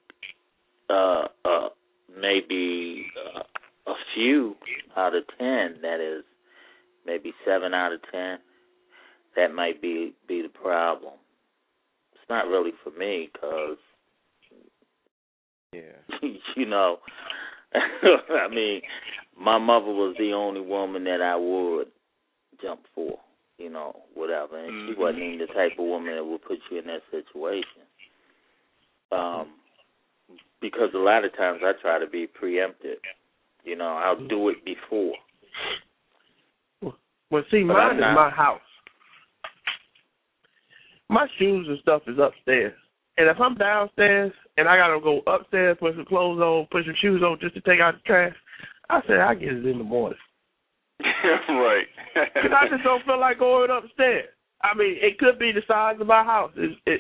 maybe a few out of 10, that is, maybe 7 out of 10, that might be the problem. It's not really for me because, my mother was the only woman that I would jump for, whatever. And she wasn't even the type of woman that would put you in that situation. Because a lot of times I try to be preemptive. I'll do it before. Well, see, mine is my house. My shoes and stuff is upstairs. And if I'm downstairs and I got to go upstairs, put some clothes on, put some shoes on just to take out the trash, I say I get it in the morning. Right. Because I just don't feel like going upstairs. It could be the size of my house.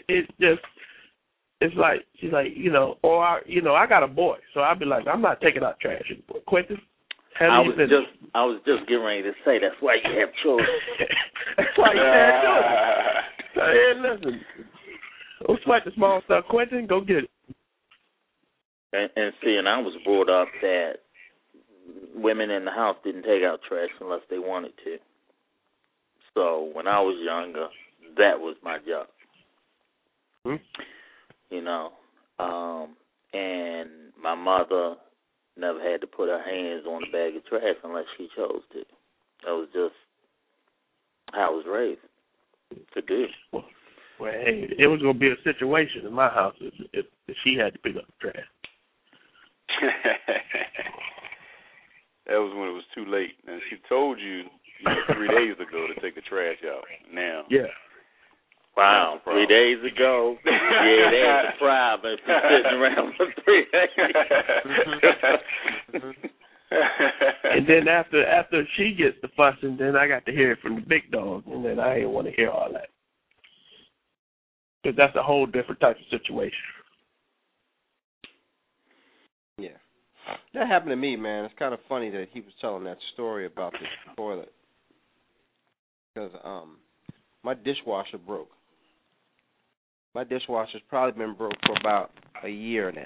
It's like, she's like, I got a boy. So I'd be like, I'm not taking out trash anymore. Quentin, I was just getting ready to say, that's why you have children. That's why you have children. Hey, listen, don't sweat the small stuff. Quentin, go get it. And see, I was brought up that women in the house didn't take out trash unless they wanted to. So when I was younger, that was my job. And my mother never had to put her hands on a bag of trash unless she chose to. That was just how I was raised to do. Well, hey, it was going to be a situation in my house if she had to pick up the trash. That was when it was too late. And she told you 3 days ago to take the trash out. Now. Yeah. Wow, 3 days ago? Yeah, there's a problem if you're sitting around for 3 days. And then after she gets the fussing, then I got to hear it from the big dog, and then I ain't want to hear all that. Because that's a whole different type of situation. Yeah. That happened to me, man. It's kind of funny that he was telling that story about the toilet. Because my dishwasher broke. My dishwasher's probably been broke for about a year now.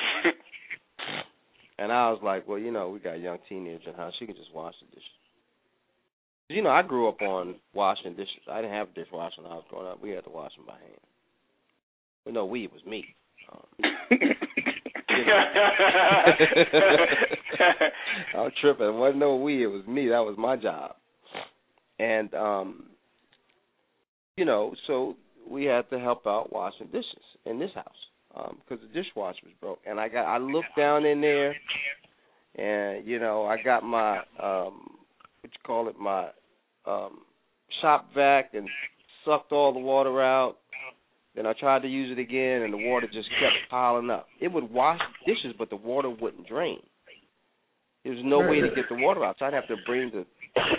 And I was like, well, we got a young teenager in the house. She can just wash the dishes. I grew up on washing dishes. I didn't have a dishwasher when I was growing up. We had to wash them by hand. Well, no, it was me. I'm tripping. It wasn't no we, it was me. That was my job. And, so we had to help out washing dishes in this house because the dishwasher was broke. And I looked down in there, and, I got my, my shop vac and sucked all the water out. Then I tried to use it again, and the water just kept piling up. It would wash dishes, but the water wouldn't drain. There was no way to get the water out, so I'd have to bring the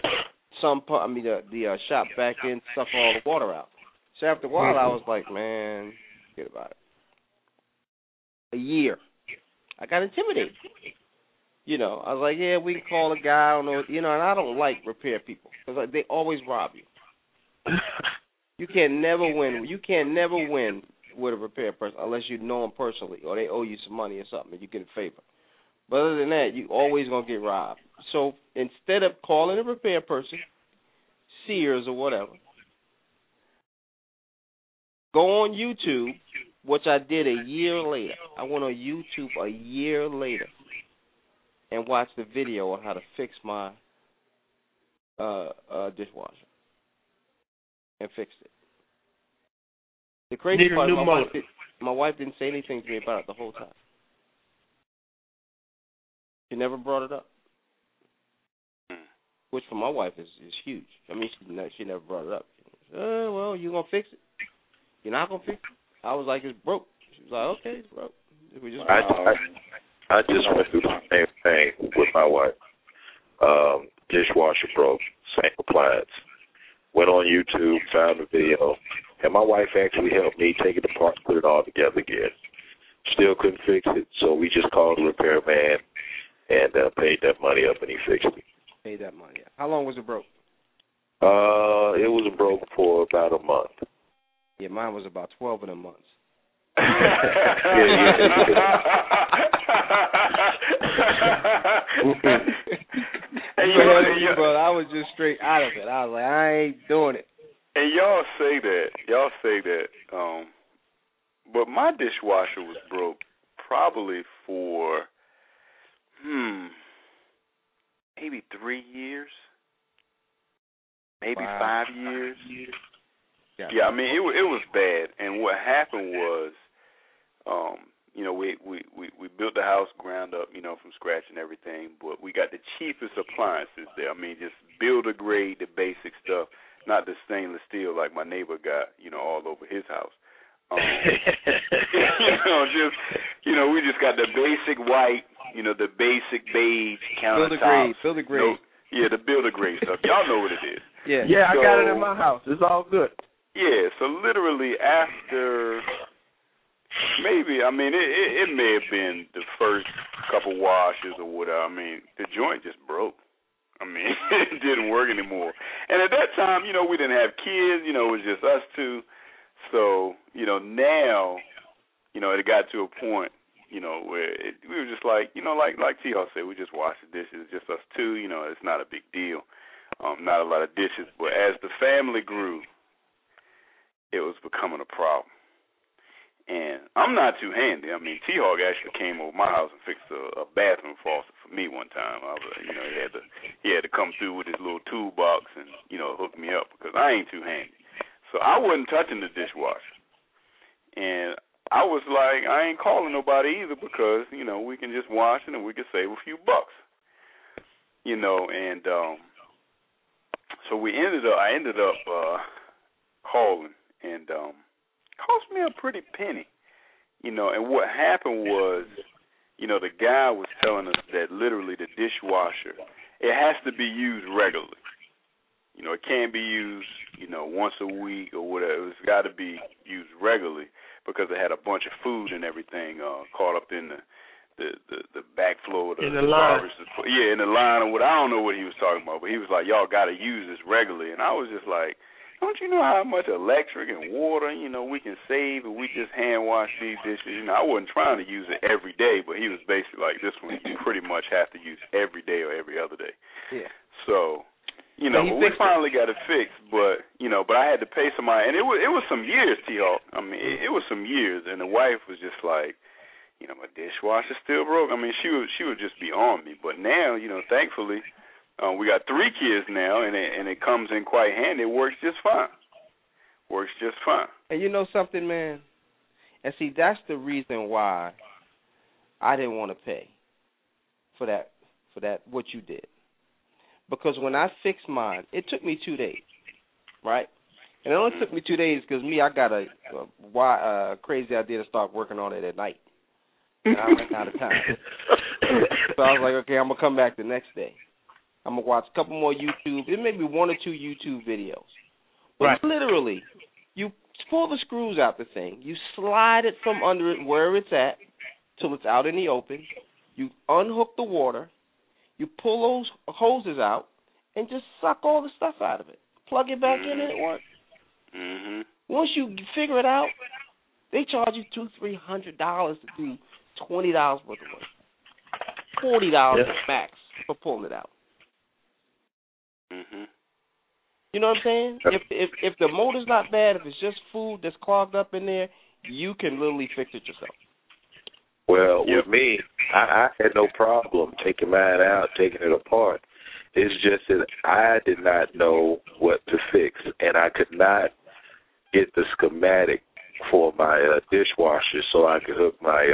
shop back in, suck all the water out. So after a while, I was like, man, forget about it. A year. I got intimidated. I was like, yeah, we can call a guy. I don't know, and I don't like repair people because they always rob you. You can never win. You can never win with a repair person unless you know them personally or they owe you some money or something and you get a favor. But other than that, you always going to get robbed. So instead of calling a repair person, Sears or whatever, go on YouTube, which I did a year later. I went on YouTube a year later and watched the video on how to fix my dishwasher. And fixed it. The crazy part, my wife didn't say anything to me about it the whole time. She never brought it up, which for my wife is huge. I mean, she never brought it up. Well, you gonna fix it? You're not gonna fix it? I was like, it's broke. She was like, okay, it's broke. I just went through the same thing with my wife. Dishwasher broke, same appliance. Went on YouTube, found the video, and my wife actually helped me take it apart, put it all together again. Still couldn't fix it, so we just called the repairman and paid that money up, and he fixed it. Paid that money up. How long was it broke? It was broke for about a month. Yeah, mine was about 12 of them months. But I was just straight out of it. I was like, I ain't doing it. And y'all say that. But my dishwasher was broke probably for maybe 3 years, maybe 5 years. Yeah, I mean it was bad. And what happened was, we built the house ground up, from scratch and everything, but we got the cheapest appliances there. I mean, just builder grade, the basic stuff, not the stainless steel like my neighbor got, all over his house. We just got the basic white, the basic beige countertops. Builder grade. The builder grade stuff. Y'all know what it is. Yeah, I got it in my house. It's all good. Yeah, so literally after maybe, I mean, it may have been the first couple washes or whatever. I mean, the joint just broke. I mean, it didn't work anymore. And at that time, we didn't have kids. It was just us two. So, now, it got to a point, where we were just like, like T.H. said, we just wash the dishes. It's just us two. It's not a big deal. Not a lot of dishes. But as the family grew, it was becoming a problem. And I'm not too handy. I mean, T-Hawk actually came over my house and fixed a bathroom faucet for me one time. He had to come through with his little toolbox and, hook me up because I ain't too handy. So I wasn't touching the dishwasher. And I was like, I ain't calling nobody either because, we can just wash it and we can save a few bucks. And so I ended up calling and cost me a pretty penny, and what happened was, the guy was telling us that literally the dishwasher, it has to be used regularly. It can't be used, once a week or whatever. It's got to be used regularly because it had a bunch of food and everything caught up in the backflow of the garbage. Yeah, in the line or what. I don't know what he was talking about, but he was like, y'all got to use this regularly. And I was just like, don't you know how much electric and water, we can save if we just hand wash these dishes? I wasn't trying to use it every day, but he was basically like, this one you pretty much have to use every day or every other day. Yeah. So You know, So we finally got it fixed, but I had to pay somebody, and it was some years, T-Hawk. I mean, it was some years, and the wife was just like, my dishwasher still broke. I mean, she would just be on me. But now, thankfully, we got 3 kids now, and it comes in quite handy. It works just fine. And you know something, man? And see, that's the reason why I didn't want to pay for that what you did. Because when I fixed mine, it took me 2 days, right? And it only took me 2 days because I got a crazy idea to start working on it at night. And I ran out of time. So I was like, okay, I'm going to come back the next day. I'm going to watch a couple more YouTube. It may be 1 or 2 YouTube videos. But literally, you pull the screws out the thing. You slide it from under it where it's at till it's out in the open. You unhook the water. You pull those hoses out and just suck all the stuff out of it. Plug it back in and it works. Mm-hmm. Once you figure it out, they charge you $200-$300 to do $20 worth of work. $40 max for pulling it out. Mm-hmm. You know what I'm saying? If the motor's not bad, if it's just food that's clogged up in there, you can literally fix it yourself. Well, with me, I had no problem taking mine out, taking it apart. It's just that I did not know what to fix, and I could not get the schematic for my dishwasher so I could hook my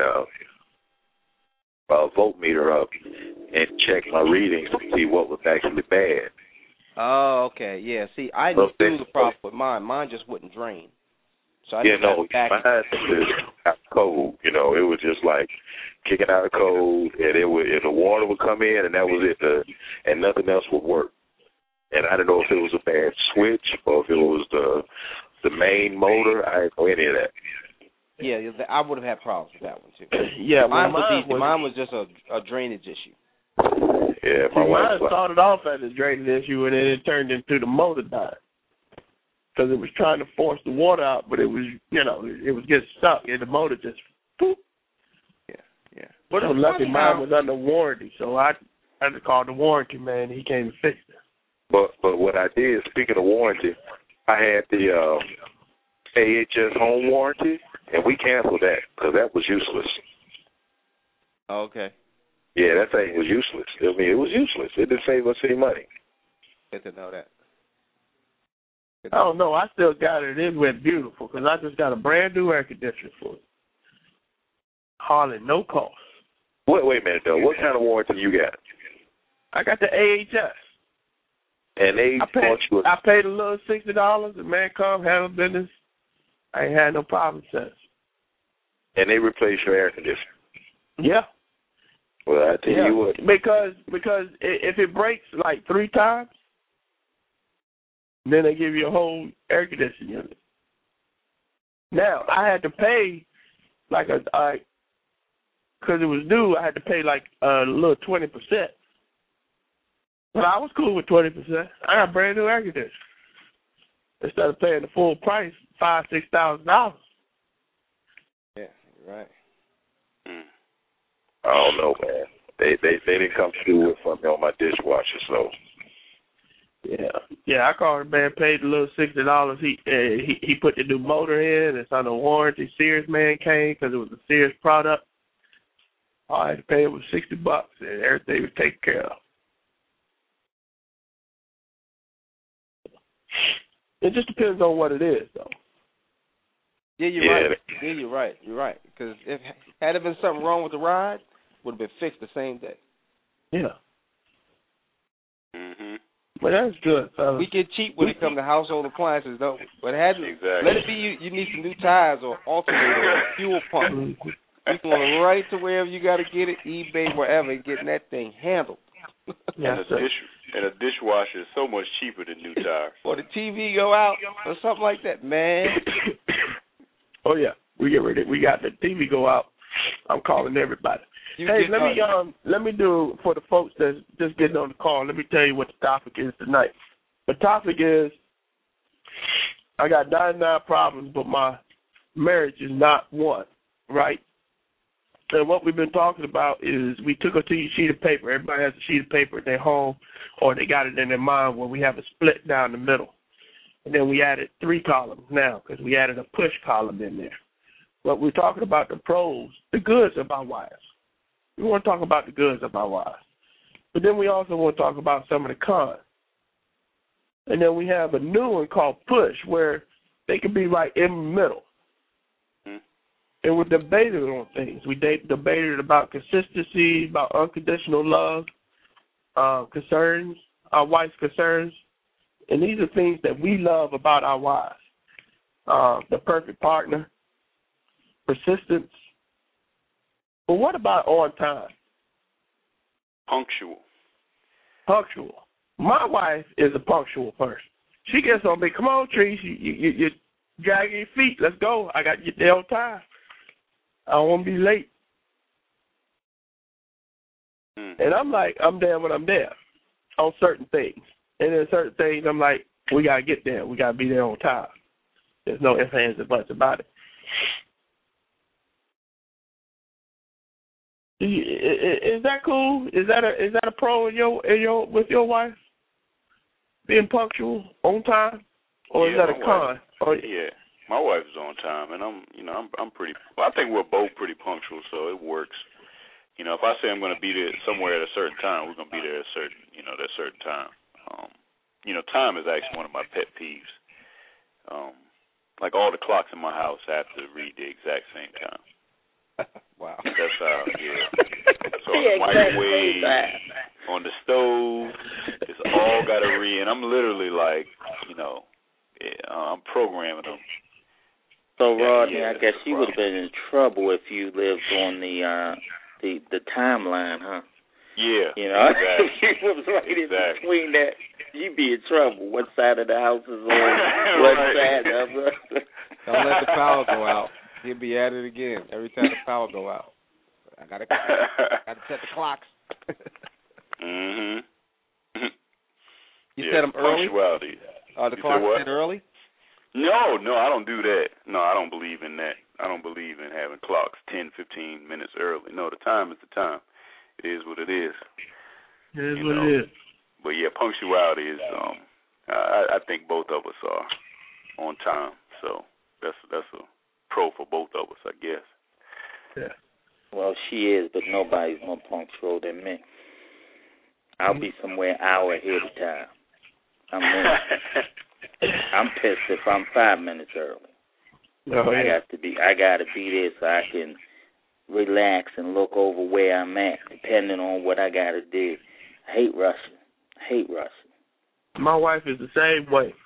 voltmeter up and check my readings to see what was actually bad. Oh, okay, yeah. See, I knew the problem with mine. Mine just wouldn't drain. So mine just out cold. It was just like kicking out a cold, and the water would come in, and that was it. And nothing else would work. And I didn't know if it was a bad switch or if it was the main motor. I didn't know any of that. Yeah, I would have had problems with that one too. Yeah, mine was just a drainage issue. Yeah, mine started off as a drainage issue, and then it turned into the motor died. Because it was trying to force the water out, but it was, it was getting stuck, and the motor just, poof. Yeah. But I'm lucky mine was under warranty, so I had to call the warranty man, and he came and fixed it. But what I did, speaking of warranty, I had the AHS home warranty, and we canceled that because that was useless. Okay. Yeah, that thing was useless. I mean, it was useless. It didn't save us any money. Good to know that. I don't know. I still got it. It went beautiful because I just got a brand new air conditioner for it. Hardly no cost. Wait a minute, though. What kind of warranty you got? I got the AHS. And I paid a little $60. The man come, handle business. I ain't had no problem since. And they replaced your air conditioner? Yeah. Well, I tell you what. Because if it breaks like 3 times, then they give you a whole air conditioning unit. Now, I had to pay because it was new, I had to pay like a little 20%. But I was cool with 20%. I got a brand new air conditioner. Instead of paying the full price, $5,000-$6,000. Yeah, you're right. I don't know, man. They didn't come through with something on my dishwasher, so. Yeah. I called the man, paid a little $60. He put the new motor in. It's under warranty. Sears man came because it was a Sears product. All I had to pay was $60, and everything was taken care of. It just depends on what it is, though. Yeah, you're right. Yeah, you're right. Because if had it been something wrong with the ride, would have been fixed the same day. Yeah. Mhm. But that's good, fellas. We get cheap when it comes to household appliances, don't we? But let it be you need some new tires or alternator or fuel pump. You going right to wherever you got to get it, eBay, wherever, getting that thing handled. And a dishwasher is so much cheaper than new tires. Or the TV go out or something like that, man. Oh yeah, we get ready. We got the TV go out. I'm calling everybody. Let me do for the folks that's just getting on the call. Let me tell you what the topic is tonight. The topic is I got 99 problems, but my marriage is not one. Right? And what we've been talking about is we took a sheet of paper. Everybody has a sheet of paper at their home, or they got it in their mind where we have a split down the middle. And then we added 3 columns now because we added a push column in there. But we're talking about the pros, the goods of our wives. We want to talk about the goods of our wives. But then we also want to talk about some of the cons. And then we have a new one called push, where they can be right in the middle. And we debated on things. We debated about consistency, about unconditional love, concerns, our wife's concerns. And these are things that we love about our wives. The perfect partner, persistence. But what about on time? Punctual. My wife is a punctual person. She gets on me, come on, Trees, you're dragging your feet. Let's go. I got to get there on time. I don't want to be late. And I'm like, I'm there when I'm there on certain things. And then certain things, I'm like, we got to get there. We got to be there on time. There's no ifs, ands, or buts about it. Is that cool? Is that a pro in your with your wife? Being punctual on time, or is that a con? Yeah, my wife is on time, and I'm pretty. Well, I think we're both pretty punctual, so it works. If I say I'm going to be there somewhere at a certain time, we're going to be there at a certain time. Time is actually one of my pet peeves. Like all the clocks in my house have to read the exact same time. Wow. That's how, So on the microwave, on the stove, it's all got to read. And I'm literally like, I'm programming them. So, Rodney, I guess you would have been in trouble if you lived on the timeline, huh? Yeah. Exactly. If you was right in between that, you'd be in trouble. What side of the house is on? What side of the Don't let the power go out. He'll be at it again every time the power go out. I gotta set the clocks. Mhm. You set them early? Punctuality. The clocks set early? No, I don't do that. No, I don't believe in that. I don't believe in having clocks 10, 15 minutes early. No, the time is the time. It is what it is. It is what it is. But yeah, punctuality is. I think both of us are on time. So that's a pro for both of us, I guess. Yeah. Well, she is, but nobody's more punctual than me. I'll be somewhere an hour ahead of time. I'm pissed if I'm 5 minutes early. Oh, yeah. I got to be there so I can relax and look over where I'm at, depending on what I got to do. I hate rushing. My wife is the same way.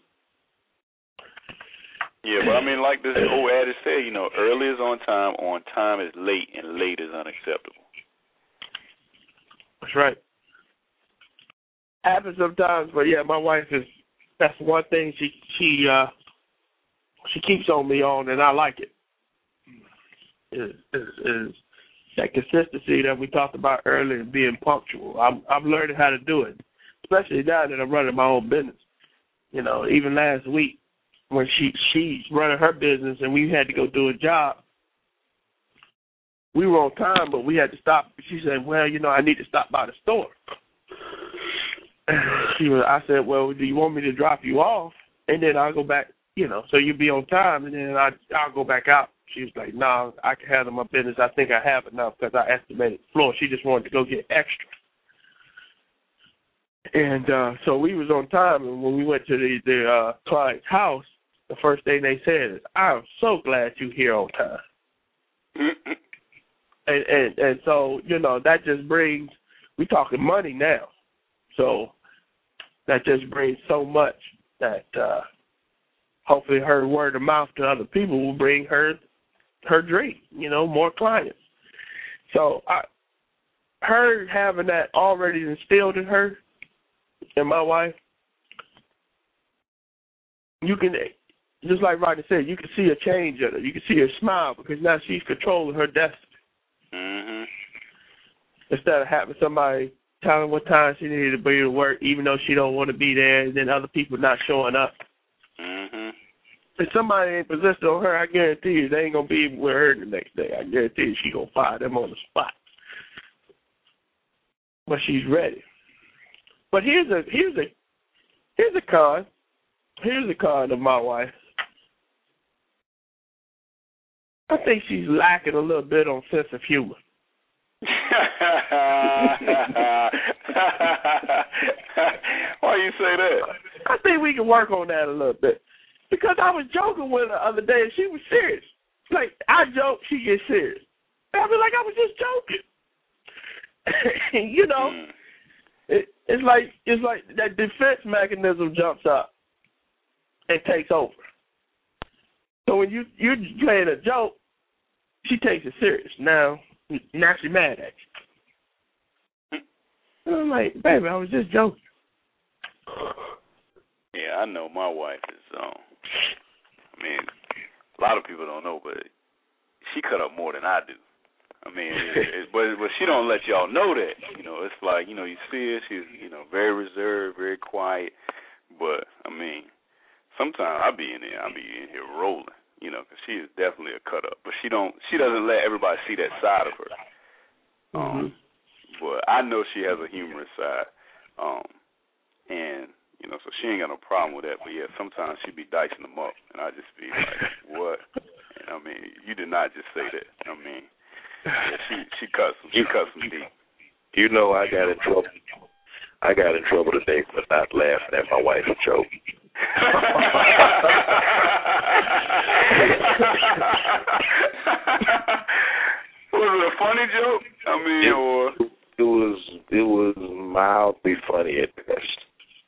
Yeah, but I mean, like this old adage said, early is on time is late, and late is unacceptable. That's right. Happens sometimes, but yeah, my wife that's one thing she keeps on me on, and I like it. Is that consistency that we talked about earlier, being punctual. I'm learning how to do it, especially now that I'm running my own business. Even last week when she's running her business and we had to go do a job, we were on time, but we had to stop. She said, well, I need to stop by the store. I said, well, do you want me to drop you off? And then I'll go back, so you'll be on time, and then I'll go back out. She was like, no, I can handle my business. I think I have enough because I estimated the floor. She just wanted to go get extra. And so we was on time, and when we went to the client's house, the first thing they said is, I'm so glad you're here on time. and so, that just brings, we talking money now. So that just brings so much that hopefully her word of mouth to other people will bring her dream, more clients. So her having that already instilled in her and my wife, you can, just like Rodney said, you can see a change in her. You can see her smile because now she's controlling her destiny. Mm-hmm. Instead of having somebody tell her what time she needed to be to work, even though she don't want to be there, and then other people not showing up. Mm-hmm. if somebody ain't possessed on her, I guarantee you they ain't gonna be with her the next day. I guarantee you she gonna fire them on the spot. But she's ready. But here's a con. Here's a con of my wife. I think she's lacking a little bit on sense of humor. Why you say that? I think we can work on that a little bit. Because I was joking with her the other day and she was serious. Like, I joke, she gets serious. I be like, I was just joking. You know, it's like that defense mechanism jumps up and takes over. So when you're playing a joke, she takes it serious. Now she's mad at you. And I'm like, baby, I was just joking. Yeah, I know my wife is, I mean, a lot of people don't know, but she cut up more than I do. I mean, but she don't let y'all know that. You know, it's like, you know, you see her, she's, you know, very reserved, very quiet. But, I mean, sometimes I'll be in here rolling, you know, because she is definitely a cut up. But she doesn't let everybody see that side of her. But I know she has a humorous side. And, you know, so she ain't got no problem with that. But, yeah, sometimes she be dicing them up. And I just be like, what? And, I mean, you did not just say that. I mean, yeah, she cuts them deep. You know, I got in trouble today for not laughing at my wife's joke. Was it a funny joke? I mean, it was mildly funny at best.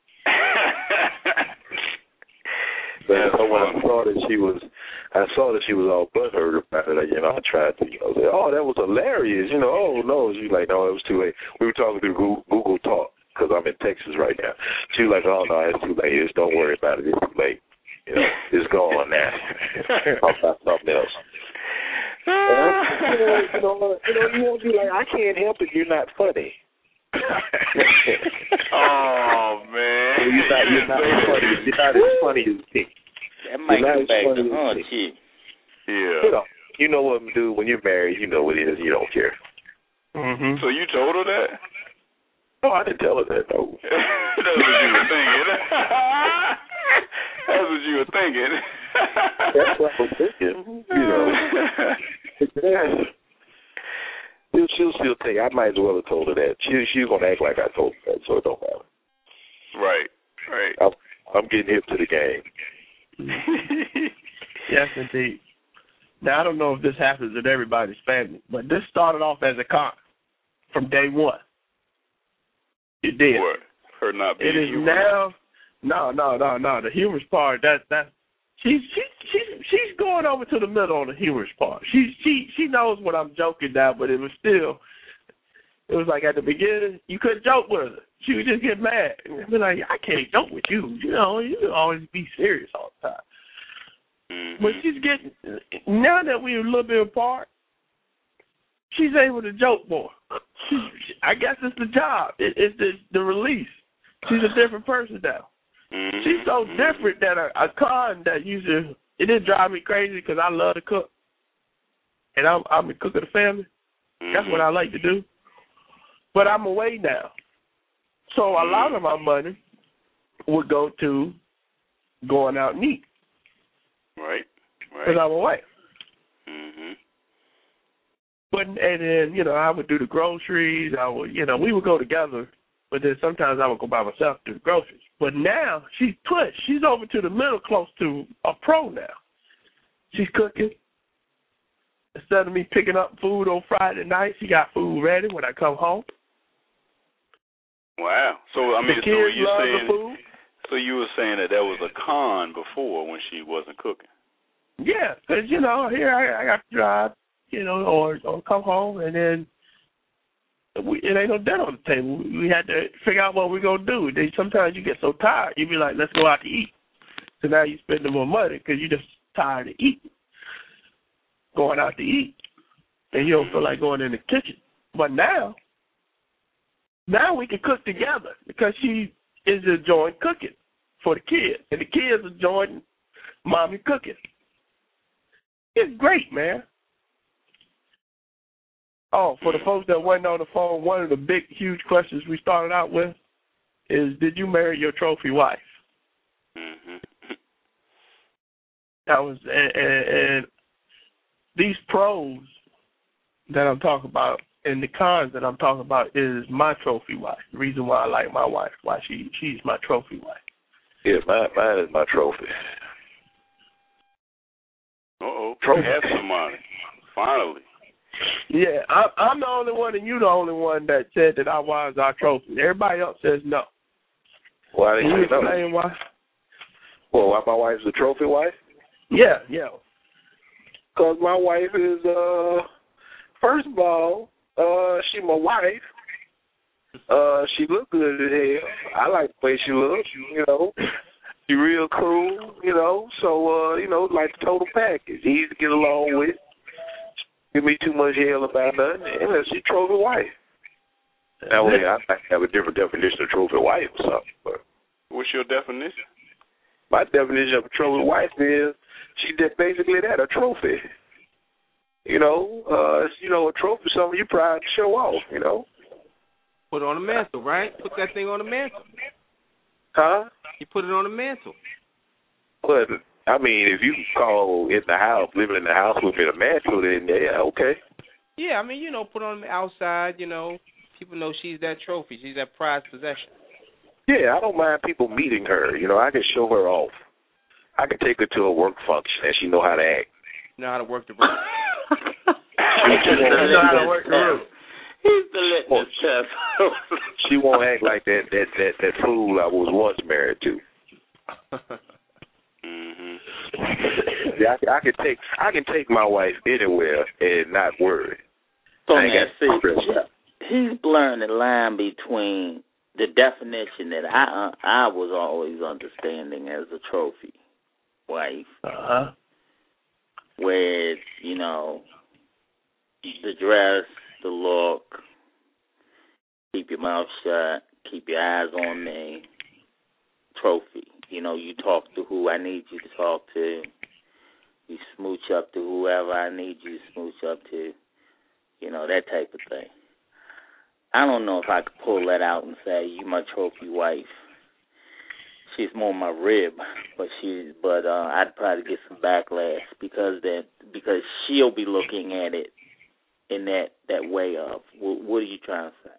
But when I saw that she was all butthurt about it. You know, I tried to, you know, say, "Oh, that was hilarious." You know, "Oh no," she's like, "No, it was too late." We were talking through Google Talk because I'm in Texas right now. She was like, "Oh no, it's too late. Just don't worry about it. It's too late. You know, it's gone now. I'll find something else." You won't be like, "I can't help it. You're not funny." Oh man, you're not funny. You're not as funny as me. That might come back to haunt you. Yeah. You know what, dude? When you're married, you know what it is. You don't care. So you told her that? Oh, I didn't tell her that, no. That's what you were thinking. That's what you were thinking. That's what I was thinking. You know. She'll still take. I might as well have told her that. She's gonna act like I told her that, so it don't matter. Right. I'm getting hip to the game. Yes, indeed. Now I don't know if this happens in everybody's family, but this started off as a con from day one. It did. What? Her not being humorous. It is humorous. now. No. The humorous part. That's. She's going over to the middle on the humorous part. She knows what I'm joking now, but it was like at the beginning you couldn't joke with her. She would just get mad and be like, "I can't joke with you. You know, you always be serious all the time." But she's getting, now that we're a little bit apart, she's able to joke more. I guess it's the job. It's the release. She's a different person now. She's so different that a con that usually, it didn't drive me crazy because I love to cook. And I'm the cook of the family. That's what I like to do. But I'm away now. So a lot of my money would go to going out and eat. Right. Because I'm away. But, and then, you know, I would do the groceries. We would go together. But then sometimes I would go by myself to the groceries. But now she's pushed. She's over to the middle, close to a pro now. She's cooking. Instead of me picking up food on Friday night, she got food ready when I come home. Wow. So I mean, the kids love the food. So you were saying that was a con before when she wasn't cooking. Yeah, because here I got to drive, or come home and then. It ain't no dinner on the table. We had to figure out what we're going to do. Then sometimes you get so tired, you be like, let's go out to eat. So now you're spending more money because you're just tired of eating, going out to eat. And you don't feel like going in the kitchen. But now we can cook together because she is enjoying cooking for the kids. And the kids are enjoying mommy cooking. It's great, man. Oh, for the folks that went on the phone, one of the big, huge questions we started out with is, did you marry your trophy wife? Mm-hmm. That was, and these pros that I'm talking about and the cons that I'm talking about is my trophy wife. The reason why I like my wife, why she's my trophy wife. Yeah, mine is my trophy. Trophy has some money. Finally. Yeah, I'm the only one, and you the only one that said that our wives are trophies. Everybody else says no. Why they Can you say no? explain why? Well, why my wife's a trophy wife? Yeah. Because my wife is, first of all, she my wife. She look good as hell. I like the way she looks, you know. She real cool, you know. So, like the total package. Easy to get along with. Give me too much hell about nothing. And she trophy wife. Now, I might have a different definition of trophy wife or something. But what's your definition? my definition of a trophy wife is she did basically that, a trophy. You know, a trophy is something you're proud to show off, you know. Put it on the mantle, right? Put that thing on the mantle. Huh? You put it on the mantle. But, I mean, if you call in the house, living in the house with a mantle, then, yeah, okay. Yeah, I mean, put on the outside, people know she's that trophy. She's that prized possession. Yeah, I don't mind people meeting her. You know, I can show her off. I can take her to a work function and she know how to act. Know how to work the room. She know how to work the room. He's the litmus test. She won't act like that fool I was once married to. Mm-hmm. Yeah, I can take my wife anywhere and not worry. He's blurring the line between the definition that I was always understanding as a trophy wife, where it's, the dress, the look, keep your mouth shut, keep your eyes on me, trophy. You talk to who I need you to talk to. You smooch up to whoever I need you to smooch up to. That type of thing. I don't know if I could pull that out and say, you my trophy wife. She's more my rib, but I'd probably get some backlash because she'll be looking at it in that way of, what are you trying to say?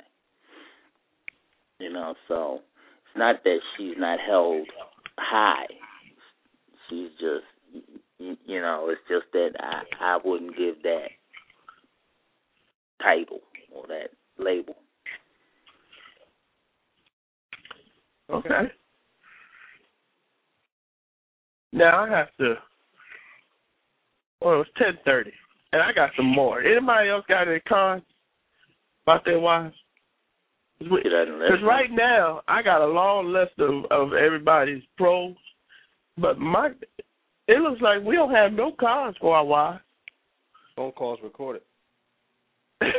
So it's not that she's not held high. She's just, it's just that I wouldn't give that title or that label. Okay. Now I have to. Well, it's 10:30, and I got some more. Anybody else got any cons about their wives? Because right now I got a long list of everybody's pros, but it looks like we don't have no cons for our wives. Phone calls recorded. Thank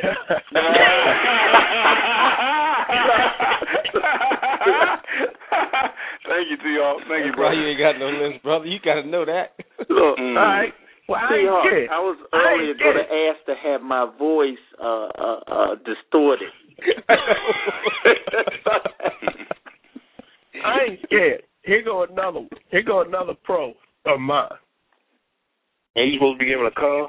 you to y'all. Thank you, brother. You ain't got no list, brother. You got to know that. Look, all right. Well, I was earlier going to ask to have my voice distorted. I ain't scared. Here go another pro of mine. Are you supposed to be giving a call?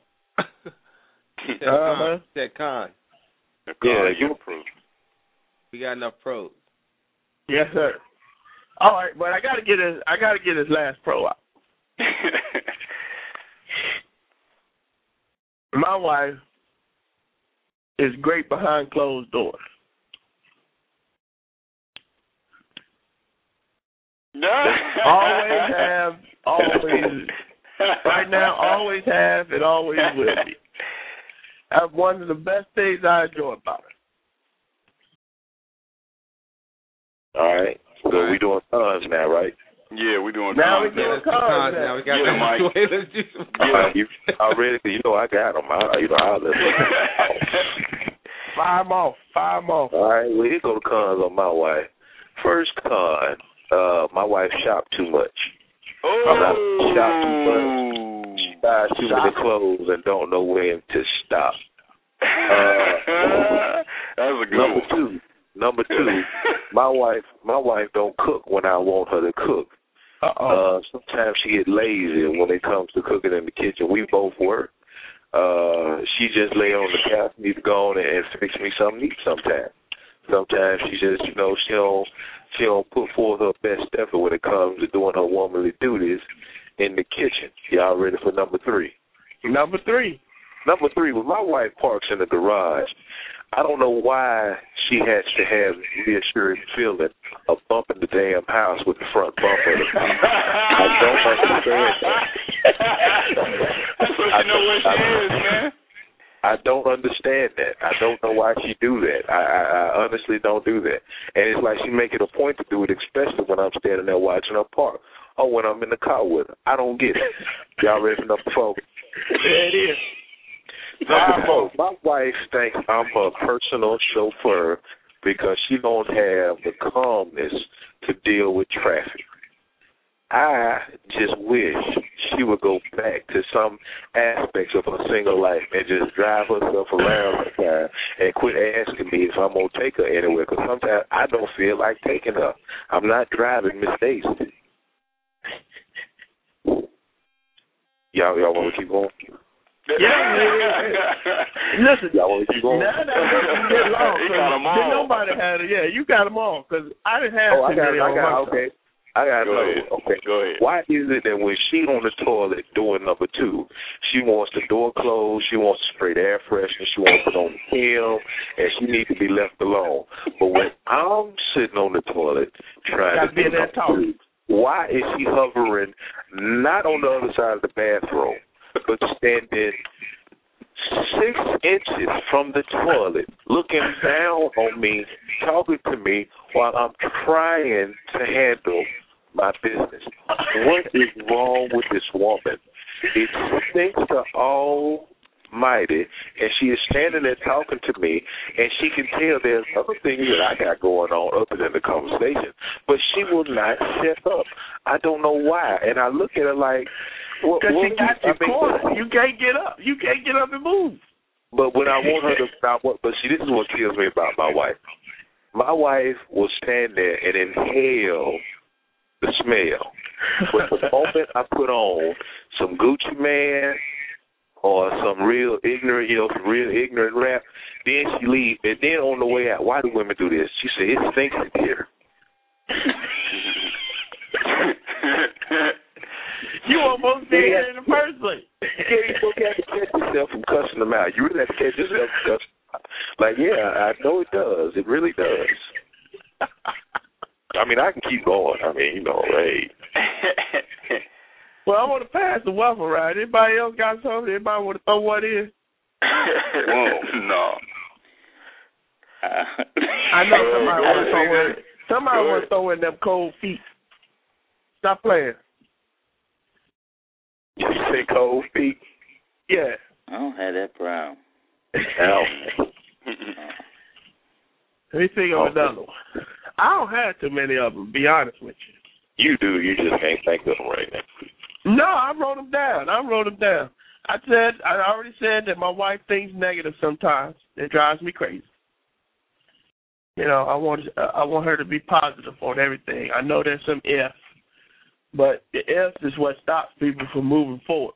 That con. Yeah, you proof. We got enough pros. Yes, sir. All right, but I gotta get his last pro out. My wife is great behind closed doors. Always have, always. Right now, always have, and always will be. That's one of the best things I enjoy about it. All right. So we doing cons now, right? Yeah, we're doing now cons. We're doing cons. Now we got Mike. Let's do some cons. You already, I got them. I'll listen. Fire them off. All right, well, here go the cons on my wife. First con, my wife shop too much. I'm not shop too much. She buys too many clothes and don't know when to stop. That's a good one. Number two, my wife don't cook when I want her to cook. Sometimes she get lazy when it comes to cooking in the kitchen. We both work. She just lay on the couch, need to go on and fix me something to eat sometimes. Sometimes she just, she don't put forth her best effort when it comes to doing her womanly duties in the kitchen. Y'all ready for number three? Number three, when my wife parks in the garage, I don't know why she has to have reassuring feeling of bumping the damn house with the front bumper. I don't understand that. So you know where she is, man. I don't understand that. I don't know why she do that. I honestly don't do that. And it's like she make it a point to do it, especially when I'm standing there watching her park or when I'm in the car with her. I don't get it. Y'all ready for number four? Yeah, it is. Number four, my wife thinks I'm her personal chauffeur because she don't have the calmness to deal with traffic. I just wish she would go back to some aspects of her single life and just drive herself around the time and quit asking me if I'm going to take her anywhere, because sometimes I don't feel like taking her. I'm not driving Miss Daisy. Y'all want to keep going? Yeah. Listen, y'all want to keep going? Now that you get long, He got 'em all. nobody had it. Yeah, you got them all, because I didn't have too many on my okay. I got Go another ahead. one. Okay. Go ahead. Why is it that when she on the toilet doing number two, she wants the door closed, she wants to spray the air freshener, she wants it on the film, and she needs to be left alone? But when I'm sitting on the toilet trying to do number two, why is she hovering not on the other side of the bathroom, but standing 6 inches from the toilet, looking down on me, talking to me while I'm trying to handle my business? What is wrong with this woman? It stinks to Almighty, and she is standing there talking to me, and she can tell there's other things that I got going on other than the conversation, but she will not shut up. I don't know why, and I look at her like, because she got you cornered. You can't get up. You can't get up and move. But when I want her to stop, but see, this is what kills me about my wife. My wife will stand there and inhale the smell. But the moment I put on some Gucci Man or some real ignorant rap, then she leaves. And then on the way out, why do women do this? She said, it stinks in here. You almost did it in the first place. You have to catch yourself from cussing them out. You really have to catch yourself from cussing them out. Like, yeah, I know it does. It really does. I mean, I can keep going. I mean, hey. Well, I want to pass the waffle around. Anybody else got something? Anybody want to throw one in? Whoa, no. I know somebody want to throw in. Somebody want to throw in them cold feet. Stop playing. You say cold feet? Yeah. I don't have that problem. Ow. Let me think of another one. I don't have too many of them, to be honest with you. You do. You just can't think of them right now. No, I wrote them down. I already said that my wife thinks negative sometimes. It drives me crazy. I want her to be positive on everything. I know there's some ifs, but the ifs is what stops people from moving forward.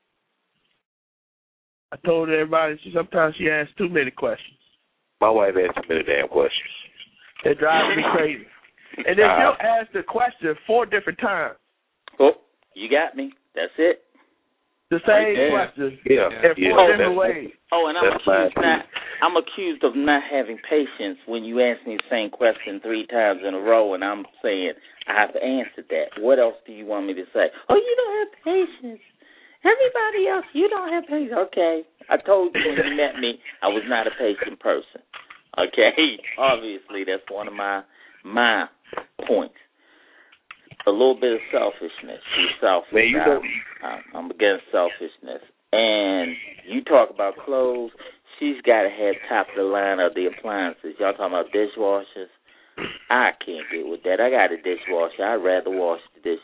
I told everybody sometimes she asks too many questions. My wife asks too many damn questions. It drives me crazy. And then she'll ask the question 4 different times. Oh, you got me. That's it. The same question in 4 different ways. Oh, and I'm accused of not having patience when you ask me the same question 3 times in a row, and I'm saying I have to answer that. What else do you want me to say? Oh, you don't have patience. Everybody else, you don't have patience. Okay, I told you when you met me, I was not a patient person. Okay, obviously that's one of my points. A little bit of selfishness. She's selfish. I'm against selfishness. And you talk about clothes, she's got to have top of the line of the appliances. Y'all talking about dishwashers? I can't get with that. I got a dishwasher. I'd rather wash the dishes before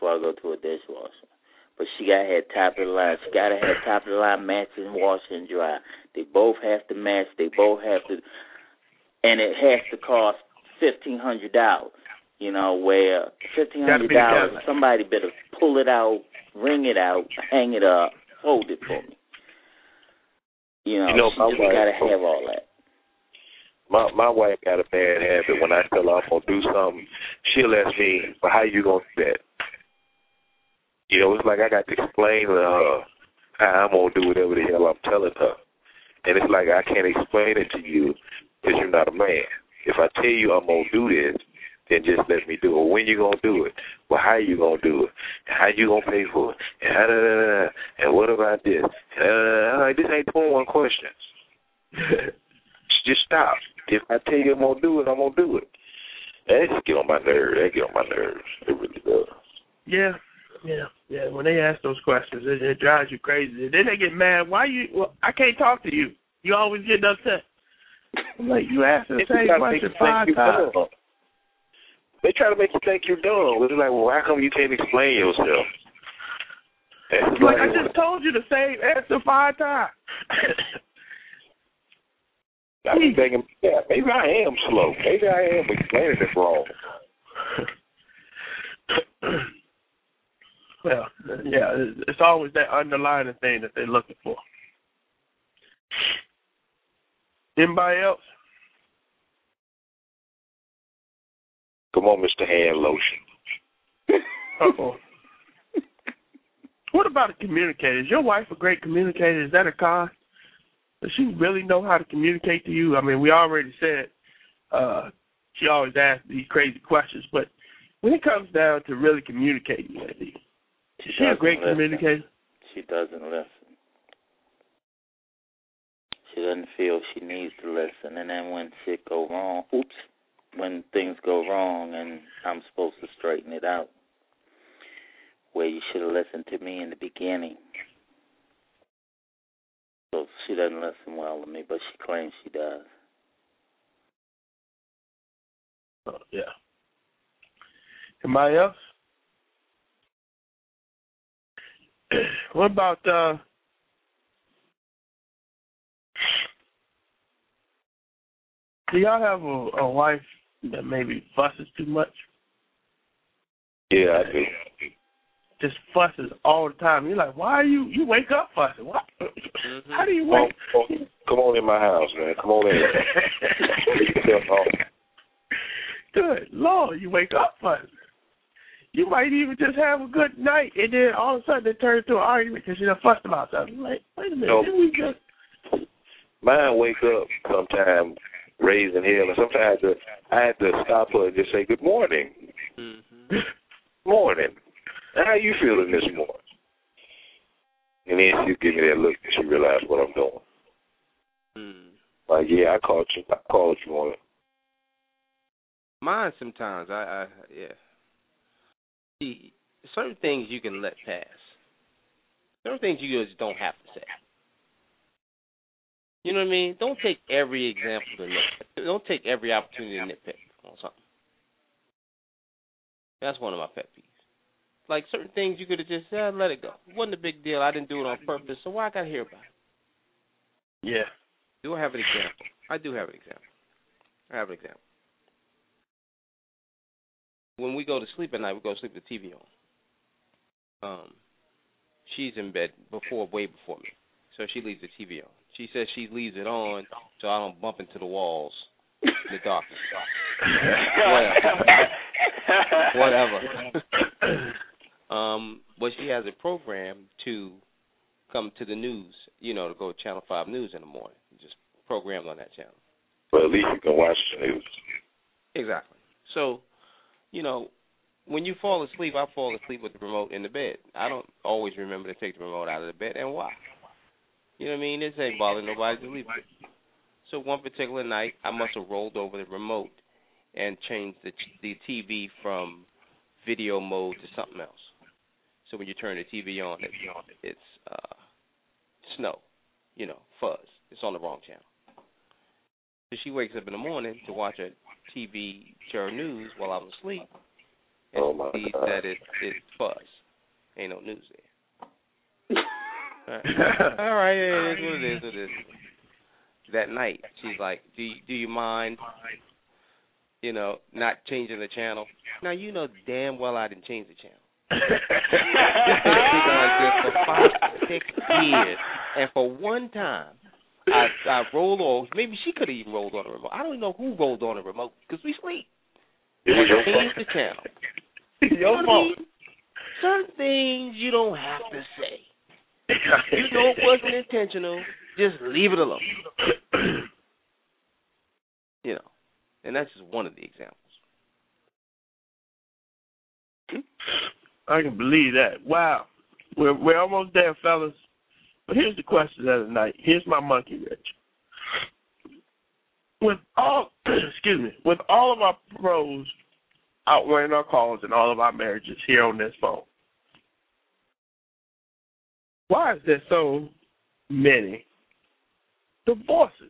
before I go to a dishwasher. But she got to have top of the line. She got to have top of the line matching washer and dry. They both have to match. They both have to, and it has to cost $1,500. You know, where $1,500, somebody better pull it out, wring it out, hang it up, hold it for me. You know she just got to have all that. My wife got a bad habit. When I tell her I'm going to do something, she'll ask me, well, how you going to do that? You know, it's like I got to explain to her how I'm going to do whatever the hell I'm telling her. And it's like I can't explain it to you because you're not a man. If I tell you I'm going to do this, then just let me do it. When you going to do it? Well, how you going to do it? How you going to pay for it? And what about this? I'm like, this ain't 21 questions. Just stop. If I tell you I'm going to do it, I'm going to do it. That just get on my nerves. That get on my nerves. It really does. Yeah. When they ask those questions, it drives you crazy. Then they get mad. Why you? Well, I can't talk to you. You always get upset. I'm like, you asked the same question 5 times. They try to make you think you're dumb. It's like, well, how come you can't explain yourself? It's like I just told you the same answer 5 times. I be thinking, yeah, maybe I am slow. Maybe I am explaining it wrong. Well, yeah, it's always that underlying thing that they're looking for. Anybody else? Come on, Mr. Hand Lotion. Uh-oh. What about a communicator? Is your wife a great communicator? Is that a con? Does she really know how to communicate to you? I mean, we already said she always asks these crazy questions, but when it comes down to really communicating with you, is she a great communicator? She doesn't listen. She doesn't feel she needs to listen, and then when shit go wrong, when things go wrong and I'm supposed to straighten it out, where you should have listened to me in the beginning. So she doesn't listen well to me, but she claims she does. Oh, yeah. Anybody else? What about do y'all have a wife that maybe fusses too much? Yeah, I do. Just fusses all the time. You're like, why are you wake up fussing? What? Mm-hmm. How do you wake? Come on in my house, man. Come on in. Take yourself home. Good Lord, you wake up fussing. You might even just have a good night, and then all of a sudden it turns into an argument because you done fussed about something. Like, wait a minute, didn't we just... Mine wake up sometime raising hell, and sometimes I have to stop her and just say, good morning. Mm-hmm. Morning. How you feeling this morning? And then she'll give me that look and she realizes what I'm doing. Like, yeah, I called you on it. Mine sometimes, yeah. See, certain things you can let pass. Certain things you just don't have to say. You know what I mean? Don't take every example to nitpick. Don't take every opportunity to nitpick on something. That's one of my pet peeves. Like certain things you could have just said, let it go. It wasn't a big deal. I didn't do it on purpose, so why I got to hear about it? Yeah. Do I have an example? I do have an example. I have an example. When we go to sleep at night, we go to sleep with the TV on. She's in bed way before me, so she leaves the TV on. She says she leaves it on so I don't bump into the walls in the darkness. Whatever. But she has a program to come to the news, to go to Channel 5 News in the morning. Just programmed on that channel. Well, at least you can watch the news. Exactly. So, when you fall asleep, I fall asleep with the remote in the bed. I don't always remember to take the remote out of the bed, and why? You know what I mean? This ain't bothering nobody to leave it. So one particular night, I must have rolled over the remote and changed the TV from video mode to something else. So when you turn the TV on, it's snow, fuzz. It's on the wrong channel. So she wakes up in the morning to watch a TV show news while I was asleep, and Oh, my sees God. that it's fuzz. Ain't no news there. All right, it is what it is. What it is. That night, she's like, "Do you mind, not changing the channel?" Now you know damn well I didn't change the channel. For 5, 6 years, and for one time, I rolled on. Maybe she could have even rolled on the remote. I don't even know who rolled on the remote because we sleep. It was your Change fault. the channel. Your fault. Certain things you don't have to say. You know it wasn't intentional. Just leave it alone. And that's just one of the examples. I can believe that. Wow. We're almost there, fellas. But here's the question of the night. Here's my monkey wrench. With all of our pros outweighing our cons and all of our marriages here on this phone, why is there so many divorces?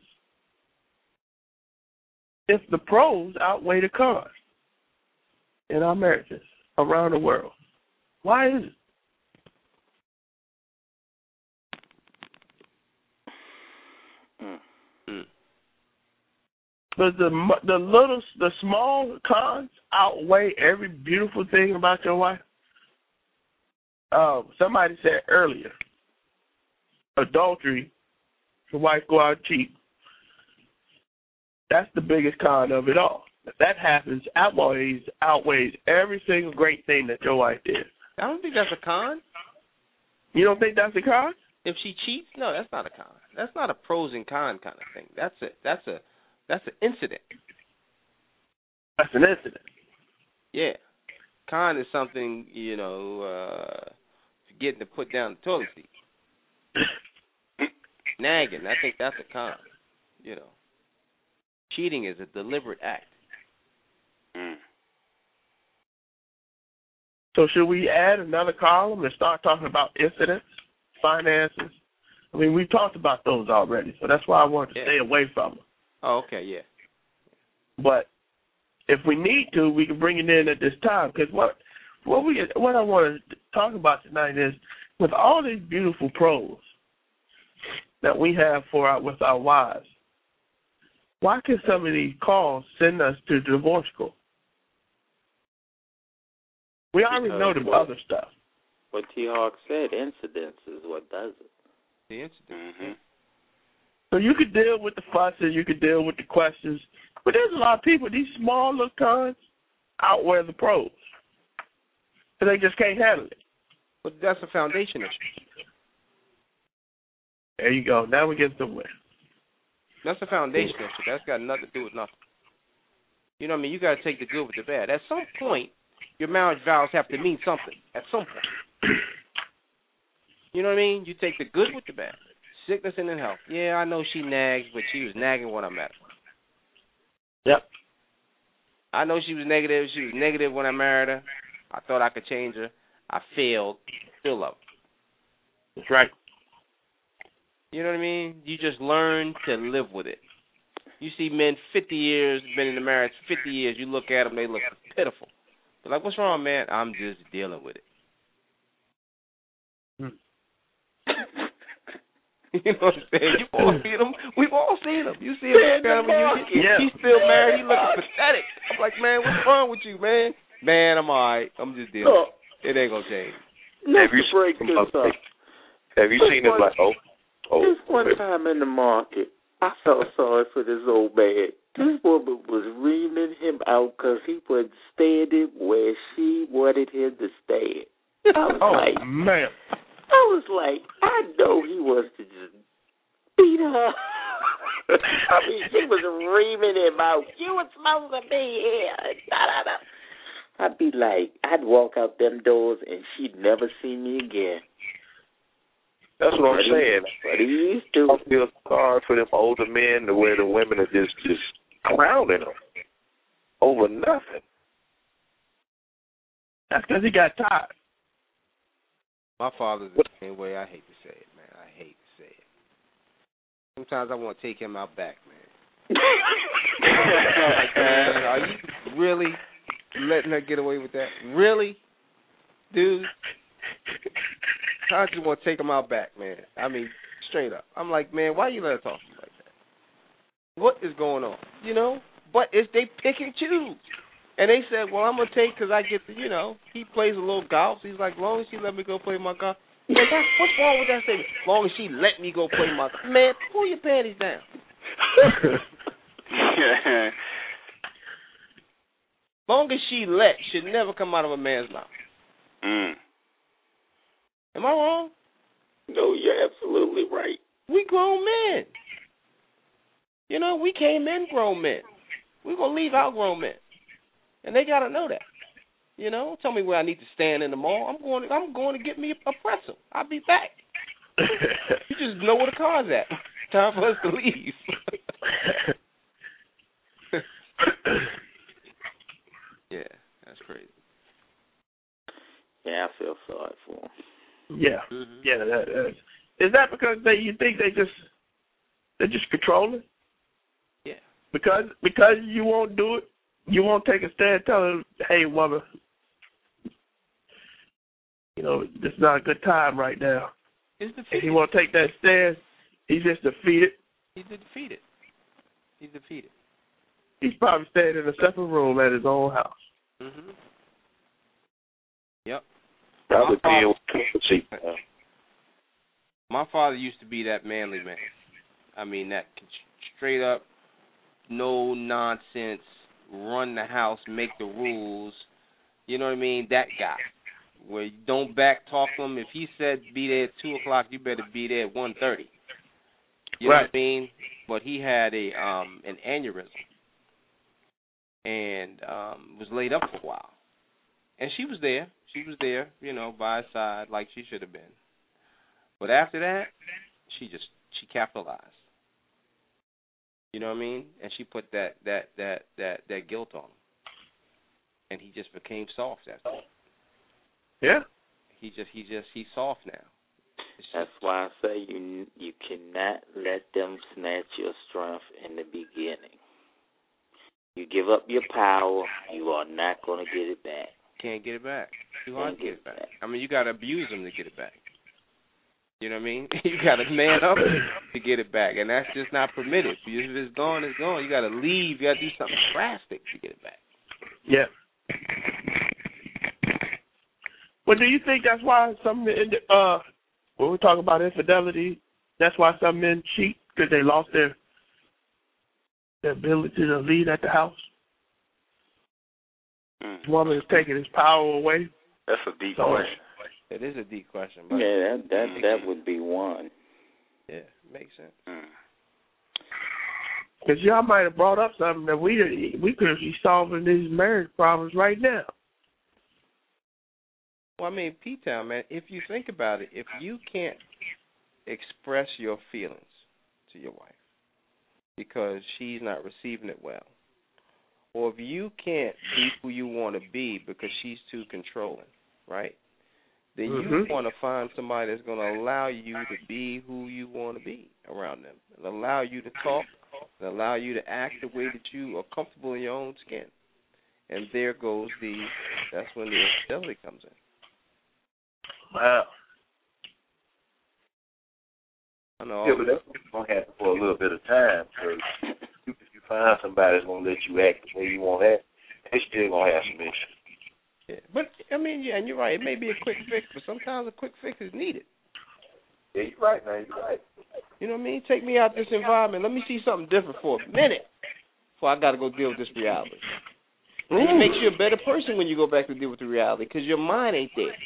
If the pros outweigh the cons in our marriages around the world, why is it? Does the small cons outweigh every beautiful thing about your wife? Somebody said earlier, adultery, the wife go out cheap. That's the biggest con of it all. If that happens, outweighs every single great thing that your wife did. I don't think that's a con. You don't think that's a con? If she cheats, no, that's not a con. That's not a pros and cons kind of thing. That's an incident. That's an incident. Yeah. Con is something, forgetting to put down the toilet seat. Nagging, I think that's a con. Cheating is a deliberate act. So should we add another column and start talking about incidents, finances? I mean, we've talked about those already, so that's why I wanted to stay away from them. Oh, okay, yeah. But if we need to, we can bring it in at this time. Because what I want to talk about tonight is, with all these beautiful pros that we have with our wives, why can some of these calls send us to divorce court? We already know the other stuff. What T-Hawk said, incidents is what does it. The incident. Mm-hmm. So you could deal with the fusses, you could deal with the questions, but there's a lot of people, these small little cons outweigh the pros. So they just can't handle it. But that's a foundation issue. There you go. Now we get somewhere. That's a foundation issue. That's got nothing to do with nothing. You know what I mean? You got to take the good with the bad. At some point, your marriage vows have to mean something. At some point. You know what I mean? You take the good with the bad. Sickness and in health. Yeah, I know she nags, but she was nagging when I met her. Yep. I know she was negative. She was negative when I married her. I thought I could change her. I failed. Still love her. That's right. You know what I mean? You just learn to live with it. You see men 50 years, been in the marriage 50 years, you look at them, they look pitiful. They're like, what's wrong, man? I'm just dealing with it. You know what I'm saying? You've all seen them. We've all seen them. You see him, he's still married. He looking pathetic. I'm like, man, what's wrong with you, man? Man, I'm all right. I'm just dealing with it. It ain't going to change. Have you seen it like, This one time in the market, I felt sorry for this old man. This woman was reaming him out because he wasn't standing where she wanted him to stand. Man. I was like, I know he wants to just beat her. I mean, she was reaming him out. You were supposed to be here. I'd be like, I'd walk out them doors and she'd never see me again. That's what I'm saying. But he used to. I feel sorry for them older men, the way the women are just clowning them over nothing. That's because he got tired. My father's the same way. I hate to say it, man. I hate to say it. Sometimes I want to take him out back, man. Like, man, are you really letting her get away with that. Really? Dude? I just want to take him out back, man. I mean, straight up. I'm like, man, why you let her talk to me like that? What is going on? You know? But they pick and choose. And they said, well, I'm going to take because I get to, he plays a little golf. So he's like, as long as she let me go play my golf. Yeah, what's wrong with that statement? As long as she let me go play my golf. Man, pull your panties down. Long as she let should never come out of a man's mouth. Am I wrong? No, you're absolutely right. We grown men. We came in grown men. We're going to leave out grown men. And they got to know that. Tell me where I need to stand in the mall. I'm going to get me a pretzel. I'll be back. You just know where the car's at. Time for us to leave. Yeah, that's crazy. Yeah, I feel sorry for him. Yeah, is that because you think they're just controlling? Yeah. Because you won't do it, you won't take a stand. Tell them, hey, woman, this is not a good time right now. He's defeated. If he won't take that stand, he's just defeated. He's defeated. He's probably staying in a separate room at his own house. Mm-hmm. Yep. Probably being my father used to be that manly man. I mean, that straight up, no nonsense, run the house, make the rules. You know what I mean? That guy. Where you don't back talk him. If he said be there at 2 o'clock, you better be there at 1:30. You know what I mean? But he had an aneurysm and was laid up for a while. And she was there. By his side like she should have been. But after that, she capitalized. You know what I mean? And she put that guilt on him. And he just became soft after that. Yeah. He's soft now. That's why I say you cannot let them snatch your strength in the beginning. You give up your power, you are not going to get it back. Can't get it back. Too hard to get it back. I mean, you got to abuse them to get it back. You know what I mean? You got to man up to get it back, and that's just not permitted. If it's gone, it's gone. You got to leave. You got to do something drastic to get it back. Yeah. Well, do you think that's why some men, when we talk about infidelity, that's why some men cheat because they lost their ability to lead at the house? The woman is taking his power away. That's a deep question. It is a deep question. But yeah, that would be one. Yeah, makes sense. Because y'all might have brought up something that we could be solving these marriage problems right now. Well, I mean, P-Town, man, if you think about it, if you can't express your feelings to your wife because she's not receiving it well, or if you can't be who you want to be because she's too controlling, right, then you want to find somebody that's going to allow you to be who you want to be around them, and allow you to talk, and allow you to act the way that you are comfortable in your own skin. And that's when the infidelity comes in. Wow. I know. Yeah, but that's going to happen for a little bit of time. Because if you find somebody that's going to let you act the way you want to act, they still going to have some issues. Yeah, but, I mean, yeah, and you're right. It may be a quick fix, but sometimes a quick fix is needed. Yeah, you're right, man. You're right. You know what I mean? Take me out this environment. Let me see something different for a minute before I got to go deal with this reality. And it makes you a better person when you go back to deal with the reality because your mind ain't there.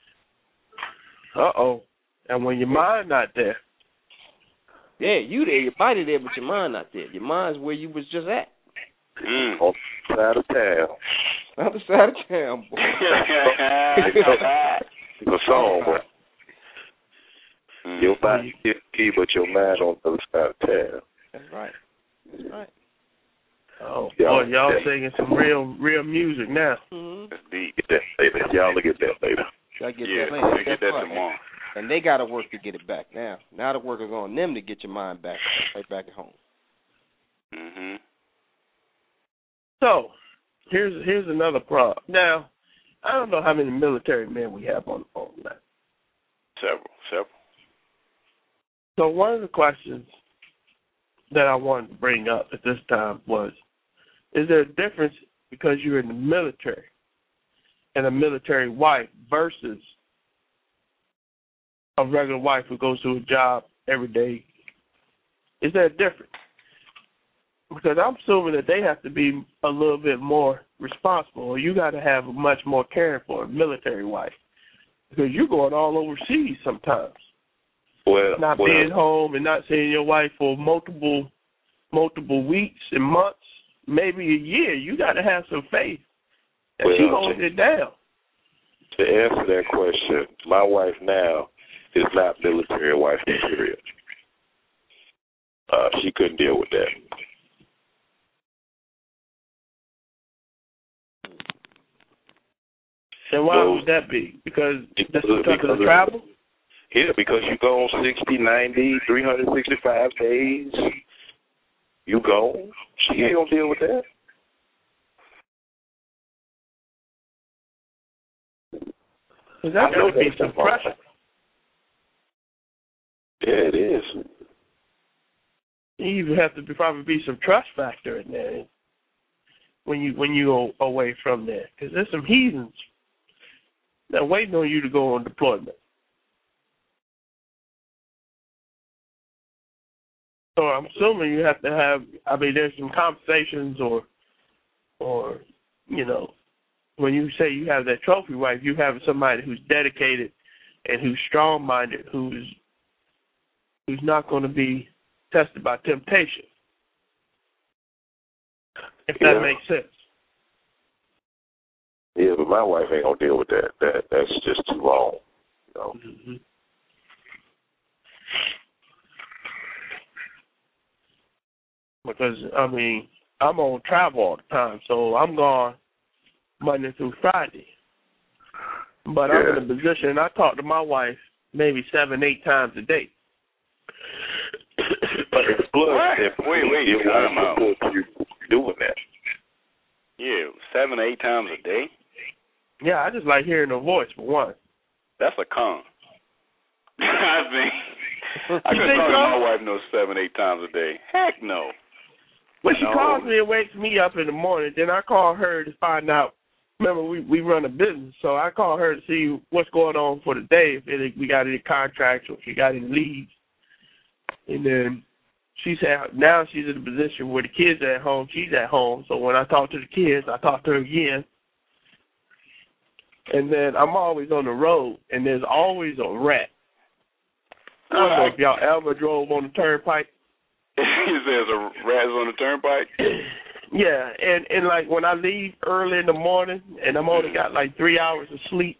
Uh-oh. And when your mind not there. Yeah, you there, your body there, but your mind not there. Your mind's where you was just at. On the side of town. On the side of town, boy. The song, boy. Your body is key, but your mind on the other side of town. That's right. That's right. Oh, boy, y'all singing some real music now. That's deep. Get that later. Y'all look at that later. Y'all get that later. Get that tomorrow. And they got to work to get it back now. Now the work is on them to get your mind back, right back at home. So, here's another problem. Now, I don't know how many military men we have on that. Several. So one of the questions that I wanted to bring up at this time was, is there a difference because you're in the military and a military wife versus a regular wife who goes to a job every day? Is there a difference? Because I'm assuming that they have to be a little bit more responsible, or you got to have much more caring for a military wife, because you're going all overseas sometimes. Not being home and not seeing your wife for multiple weeks and months, maybe a year. You got to have some faith that she holds it down. To answer that question, my wife now is not military wife period. She couldn't deal with that. And why would that be? Because of the travel? Yeah, because you go on 60, 90, 365 days. You go. She ain't going to deal with that. That got to be some pressure. Yeah, it is. You even have to probably be some trust factor in there when you go away from there, because there's some heathens that waiting on you to go on deployment. So I'm assuming you have to have. I mean, there's some conversations, or when you say you have that trophy wife, you have somebody who's dedicated and who's strong-minded, who's not going to be tested by temptation, if that makes sense. Yeah, but my wife ain't gonna deal with that. That's just too long, you know. Mm-hmm. Because I mean, I'm on travel all the time, so I'm gone Monday through Friday. But I'm in a position, and I talk to my wife maybe 7-8 times a day. But it's blood. Wait, time out. You doing that? Yeah, 7-8 times a day. Yeah, I just like hearing her voice for one. That's a con. I think I couldn't talk to my wife no 7-8 times a day. Heck no. When she calls me and wakes me up in the morning, then I call her to find out. Remember, we run a business, so I call her to see what's going on for the day, if we got any contracts or if she got any leads. And then now she's in a position where the kids are at home, she's at home. So when I talk to the kids, I talk to her again. And then I'm always on the road, and there's always a rat. I don't know if y'all ever drove on the turnpike. You say there's a rat on the turnpike? Yeah, and like when I leave early in the morning and I'm only got like 3 hours of sleep,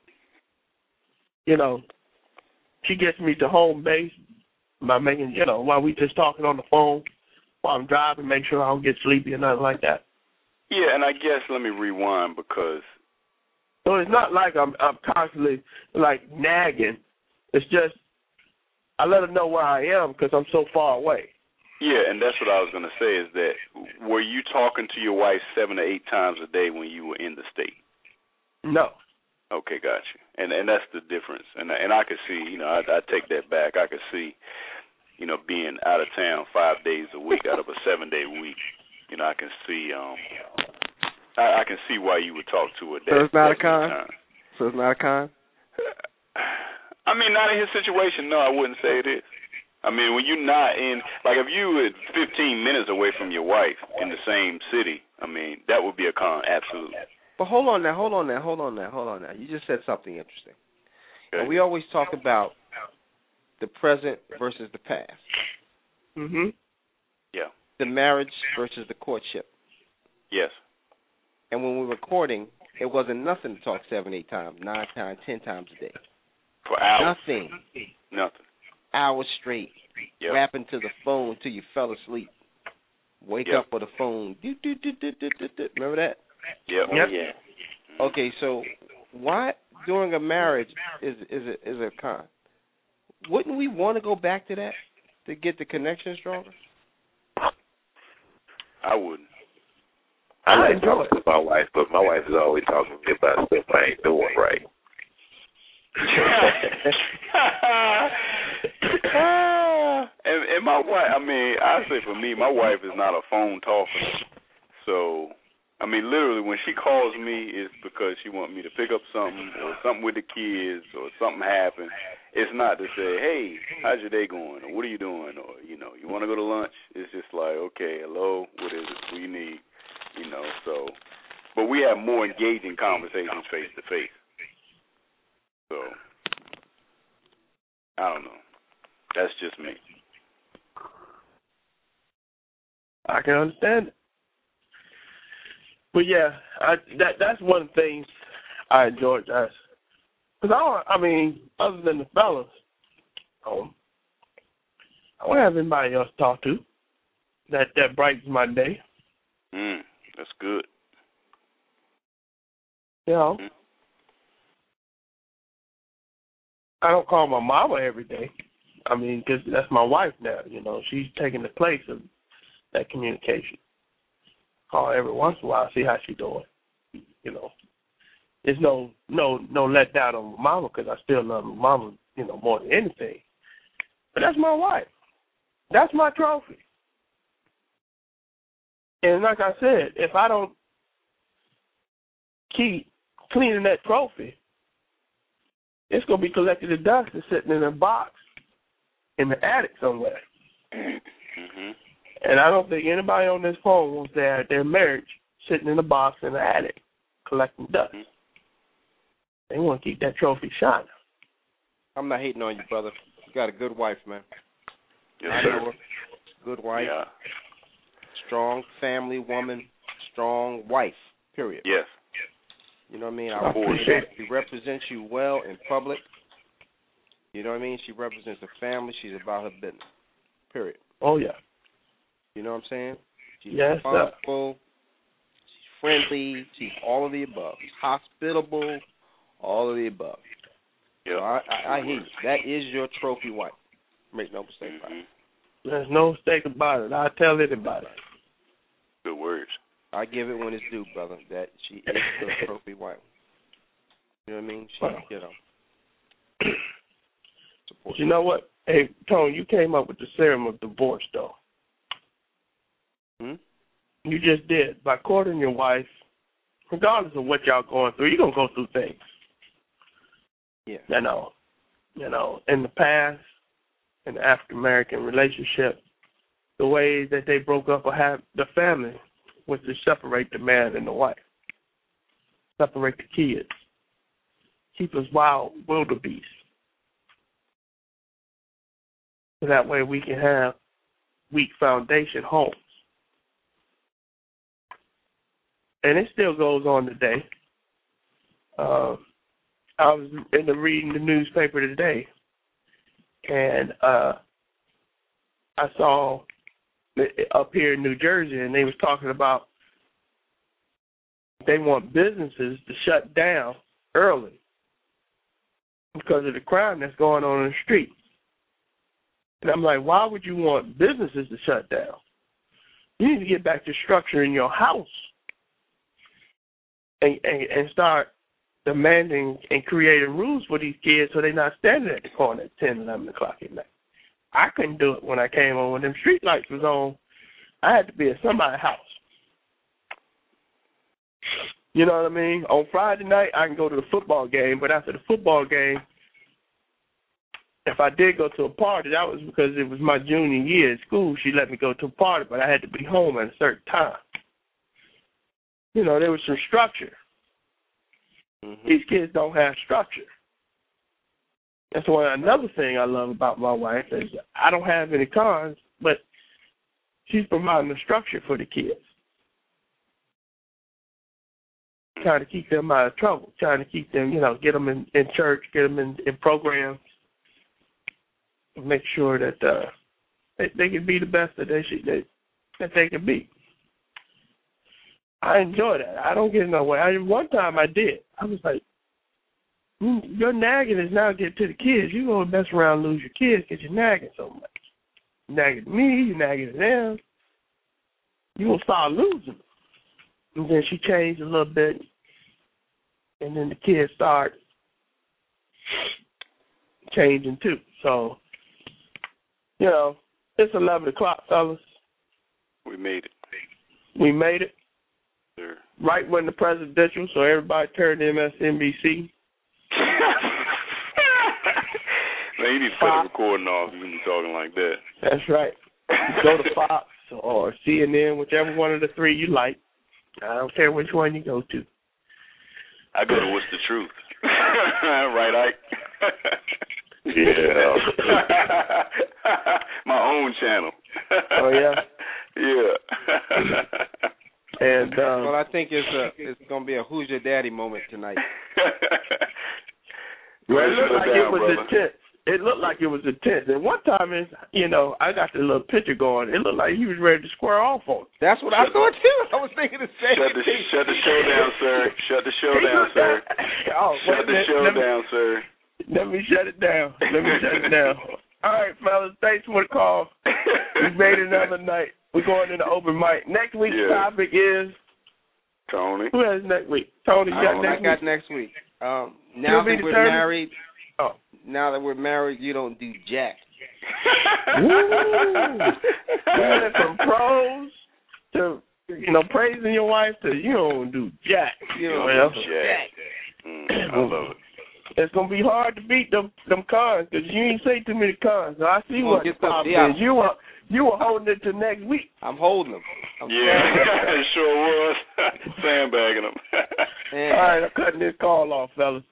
she gets me to home base by making, while we just talking on the phone while I'm driving, make sure I don't get sleepy or nothing like that. Yeah, and I guess let me rewind because. So it's not like I'm constantly like nagging. It's just I let her know where I am because I'm so far away. Yeah, and that's what I was going to say is that were you talking to your wife 7 to 8 times a day when you were in the state? No. Okay, got you. And that's the difference. And I could see, I take that back. I could see, being out of town 5 days a week out of a 7-day week. I can see I can see why you would talk to her. So it's not a con? So it's not a con? I mean, not in his situation. No, I wouldn't say it is. I mean, when you're not in, like if you were 15 minutes away from your wife in the same city, I mean, that would be a con, absolutely. But hold on now. You just said something interesting. Okay. And we always talk about the present versus the past. Mm-hmm. Yeah. The marriage versus the courtship. Yes. And when we were courting, it wasn't nothing to talk 7, 8 times, 9 times, 10 times a day. For hours. Nothing. Hours straight. Yep. Rapping to the phone till you fell asleep. Wake up with a phone. Remember that? Yep. Oh, yeah. Okay, so why during a marriage is a con? Wouldn't we want to go back to that to get the connection stronger? I wouldn't. I like enjoy talking to my wife, but my wife is always talking to me about stuff I ain't doing right. And my wife, I mean, I say for me, my wife is not a phone talker. So, I mean, literally, when she calls me, it's because she wants me to pick up something or something with the kids or something happened. It's not to say, hey, how's your day going? Or what are you doing? Or, you know, you want to go to lunch? It's just like, okay, hello, what is it? What do you need? You know, so, but we have more engaging conversations face to face. So, I don't know. That's just me. I can understand it. But yeah, that's one of the things I enjoyed. Because I mean, other than the fellas, I don't have anybody else to talk to that brightens my day. That's good. You know, I don't call my mama every day. I mean, because that's my wife now. You know, she's taking the place of that communication. Call every once in a while, see how she's doing. You know, there's no letdown on my mama because I still love my mama, you know, more than anything. But that's my wife. That's my trophy. And like I said, if I don't keep cleaning that trophy, it's going to be collected in dust and sitting in a box in the attic somewhere. And I don't think anybody on this phone wants their marriage sitting in a box in the attic collecting dust. They want to keep that trophy shining. I'm not hating on you, brother. You got a good wife, man. Yes, I sir. know her. Good wife. Yeah. Strong family woman. Strong wife, period. Yes. You know what I mean? I appreciate it. She represents you well in public. You know what I mean? She represents the family. She's about her business, period. Oh, yeah. You know what I'm saying? She's yes, responsible. She's friendly. She's all of the above. Hospitable. All of the above. Yeah. So I hear you. That is your trophy wife. Make no mistake about it. There's no mistake about it. I tell anybody. Good words. I give it when it's due, brother. That she is your trophy wife. You know what I mean? She, you know. But you know what? Hey, Tone, you came up with the serum of divorce, though. You just did. By courting your wife, regardless of what y'all going through, you're going to go through things. Yeah. You know, in the past, in the African-American relationship, the way that they broke up or have the family was to separate the man and the wife, separate the kids, keep us wild wildebeest. So that way we can have weak foundation homes. And it still goes on today. I was reading the newspaper today, and I saw up here in New Jersey, and they was talking about they want businesses to shut down early because of the crime that's going on in the street. And I'm like, why would you want businesses to shut down? You need to get back to structure in your house and start demanding and creating rules for these kids so they're not standing at the corner at 10, 11 o'clock at night. I couldn't do it when I came on. When them street lights was on, I had to be at somebody's house. You know what I mean? On Friday night, I can go to the football game, but after the football game, if I did go to a party, that was because it was my junior year at school. She let me go to a party, but I had to be home at a certain time. You know, there was some structure. These kids don't have structure. That's why another thing I love about my wife is I don't have any cons, but she's providing the structure for the kids. Trying to keep them out of trouble, trying to keep them, you know, get them in church, get them in programs, make sure that they can be the best that they can be. I enjoy that. I don't get in no way. One time I did. I was like, your nagging is now getting to the kids. You're going to mess around and lose your kids because you're nagging so much. You're nagging me, you're nagging them. You're going to start losing them. And then she changed a little bit, and then the kids start changing too. So, you know, it's 11 o'clock, fellas. We made it. We made it. Sure. Right when the presidential, so everybody turned to MSNBC. Man, you need to cut the recording off if you be talking like that. That's right. Go to Fox or CNN, whichever one of the three you like. I don't care which one you go to. I go to What's the Truth. Right, Ike? Yeah. My own channel. Oh, yeah? Yeah. And well, I think it's gonna be a Who's Your Daddy moment tonight. Well, it looked like it was intense. It looked like it was intense. And one time, I got the little picture going. It looked like he was ready to square off on. That's what I thought too. I was thinking the same thing. Shut the show down, sir. Shut the show down, sir. Shut the show down, sir. Let me shut it down. All right, fellas. Thanks for the call. We made another night. We're going into open mic. Next week's topic is Tony. Who has next week? Tony. I got next week. Now that we're married. Oh. Now that we're married, you don't do jack. We went from pros to praising your wife to you don't do jack. Jack. I love it. It's gonna be hard to beat them cons because you ain't say too many cons. So I see what the problem is. You were holding it to next week. I'm holding them. It sure was. Sandbagging them. All right, I'm cutting this call off, fellas.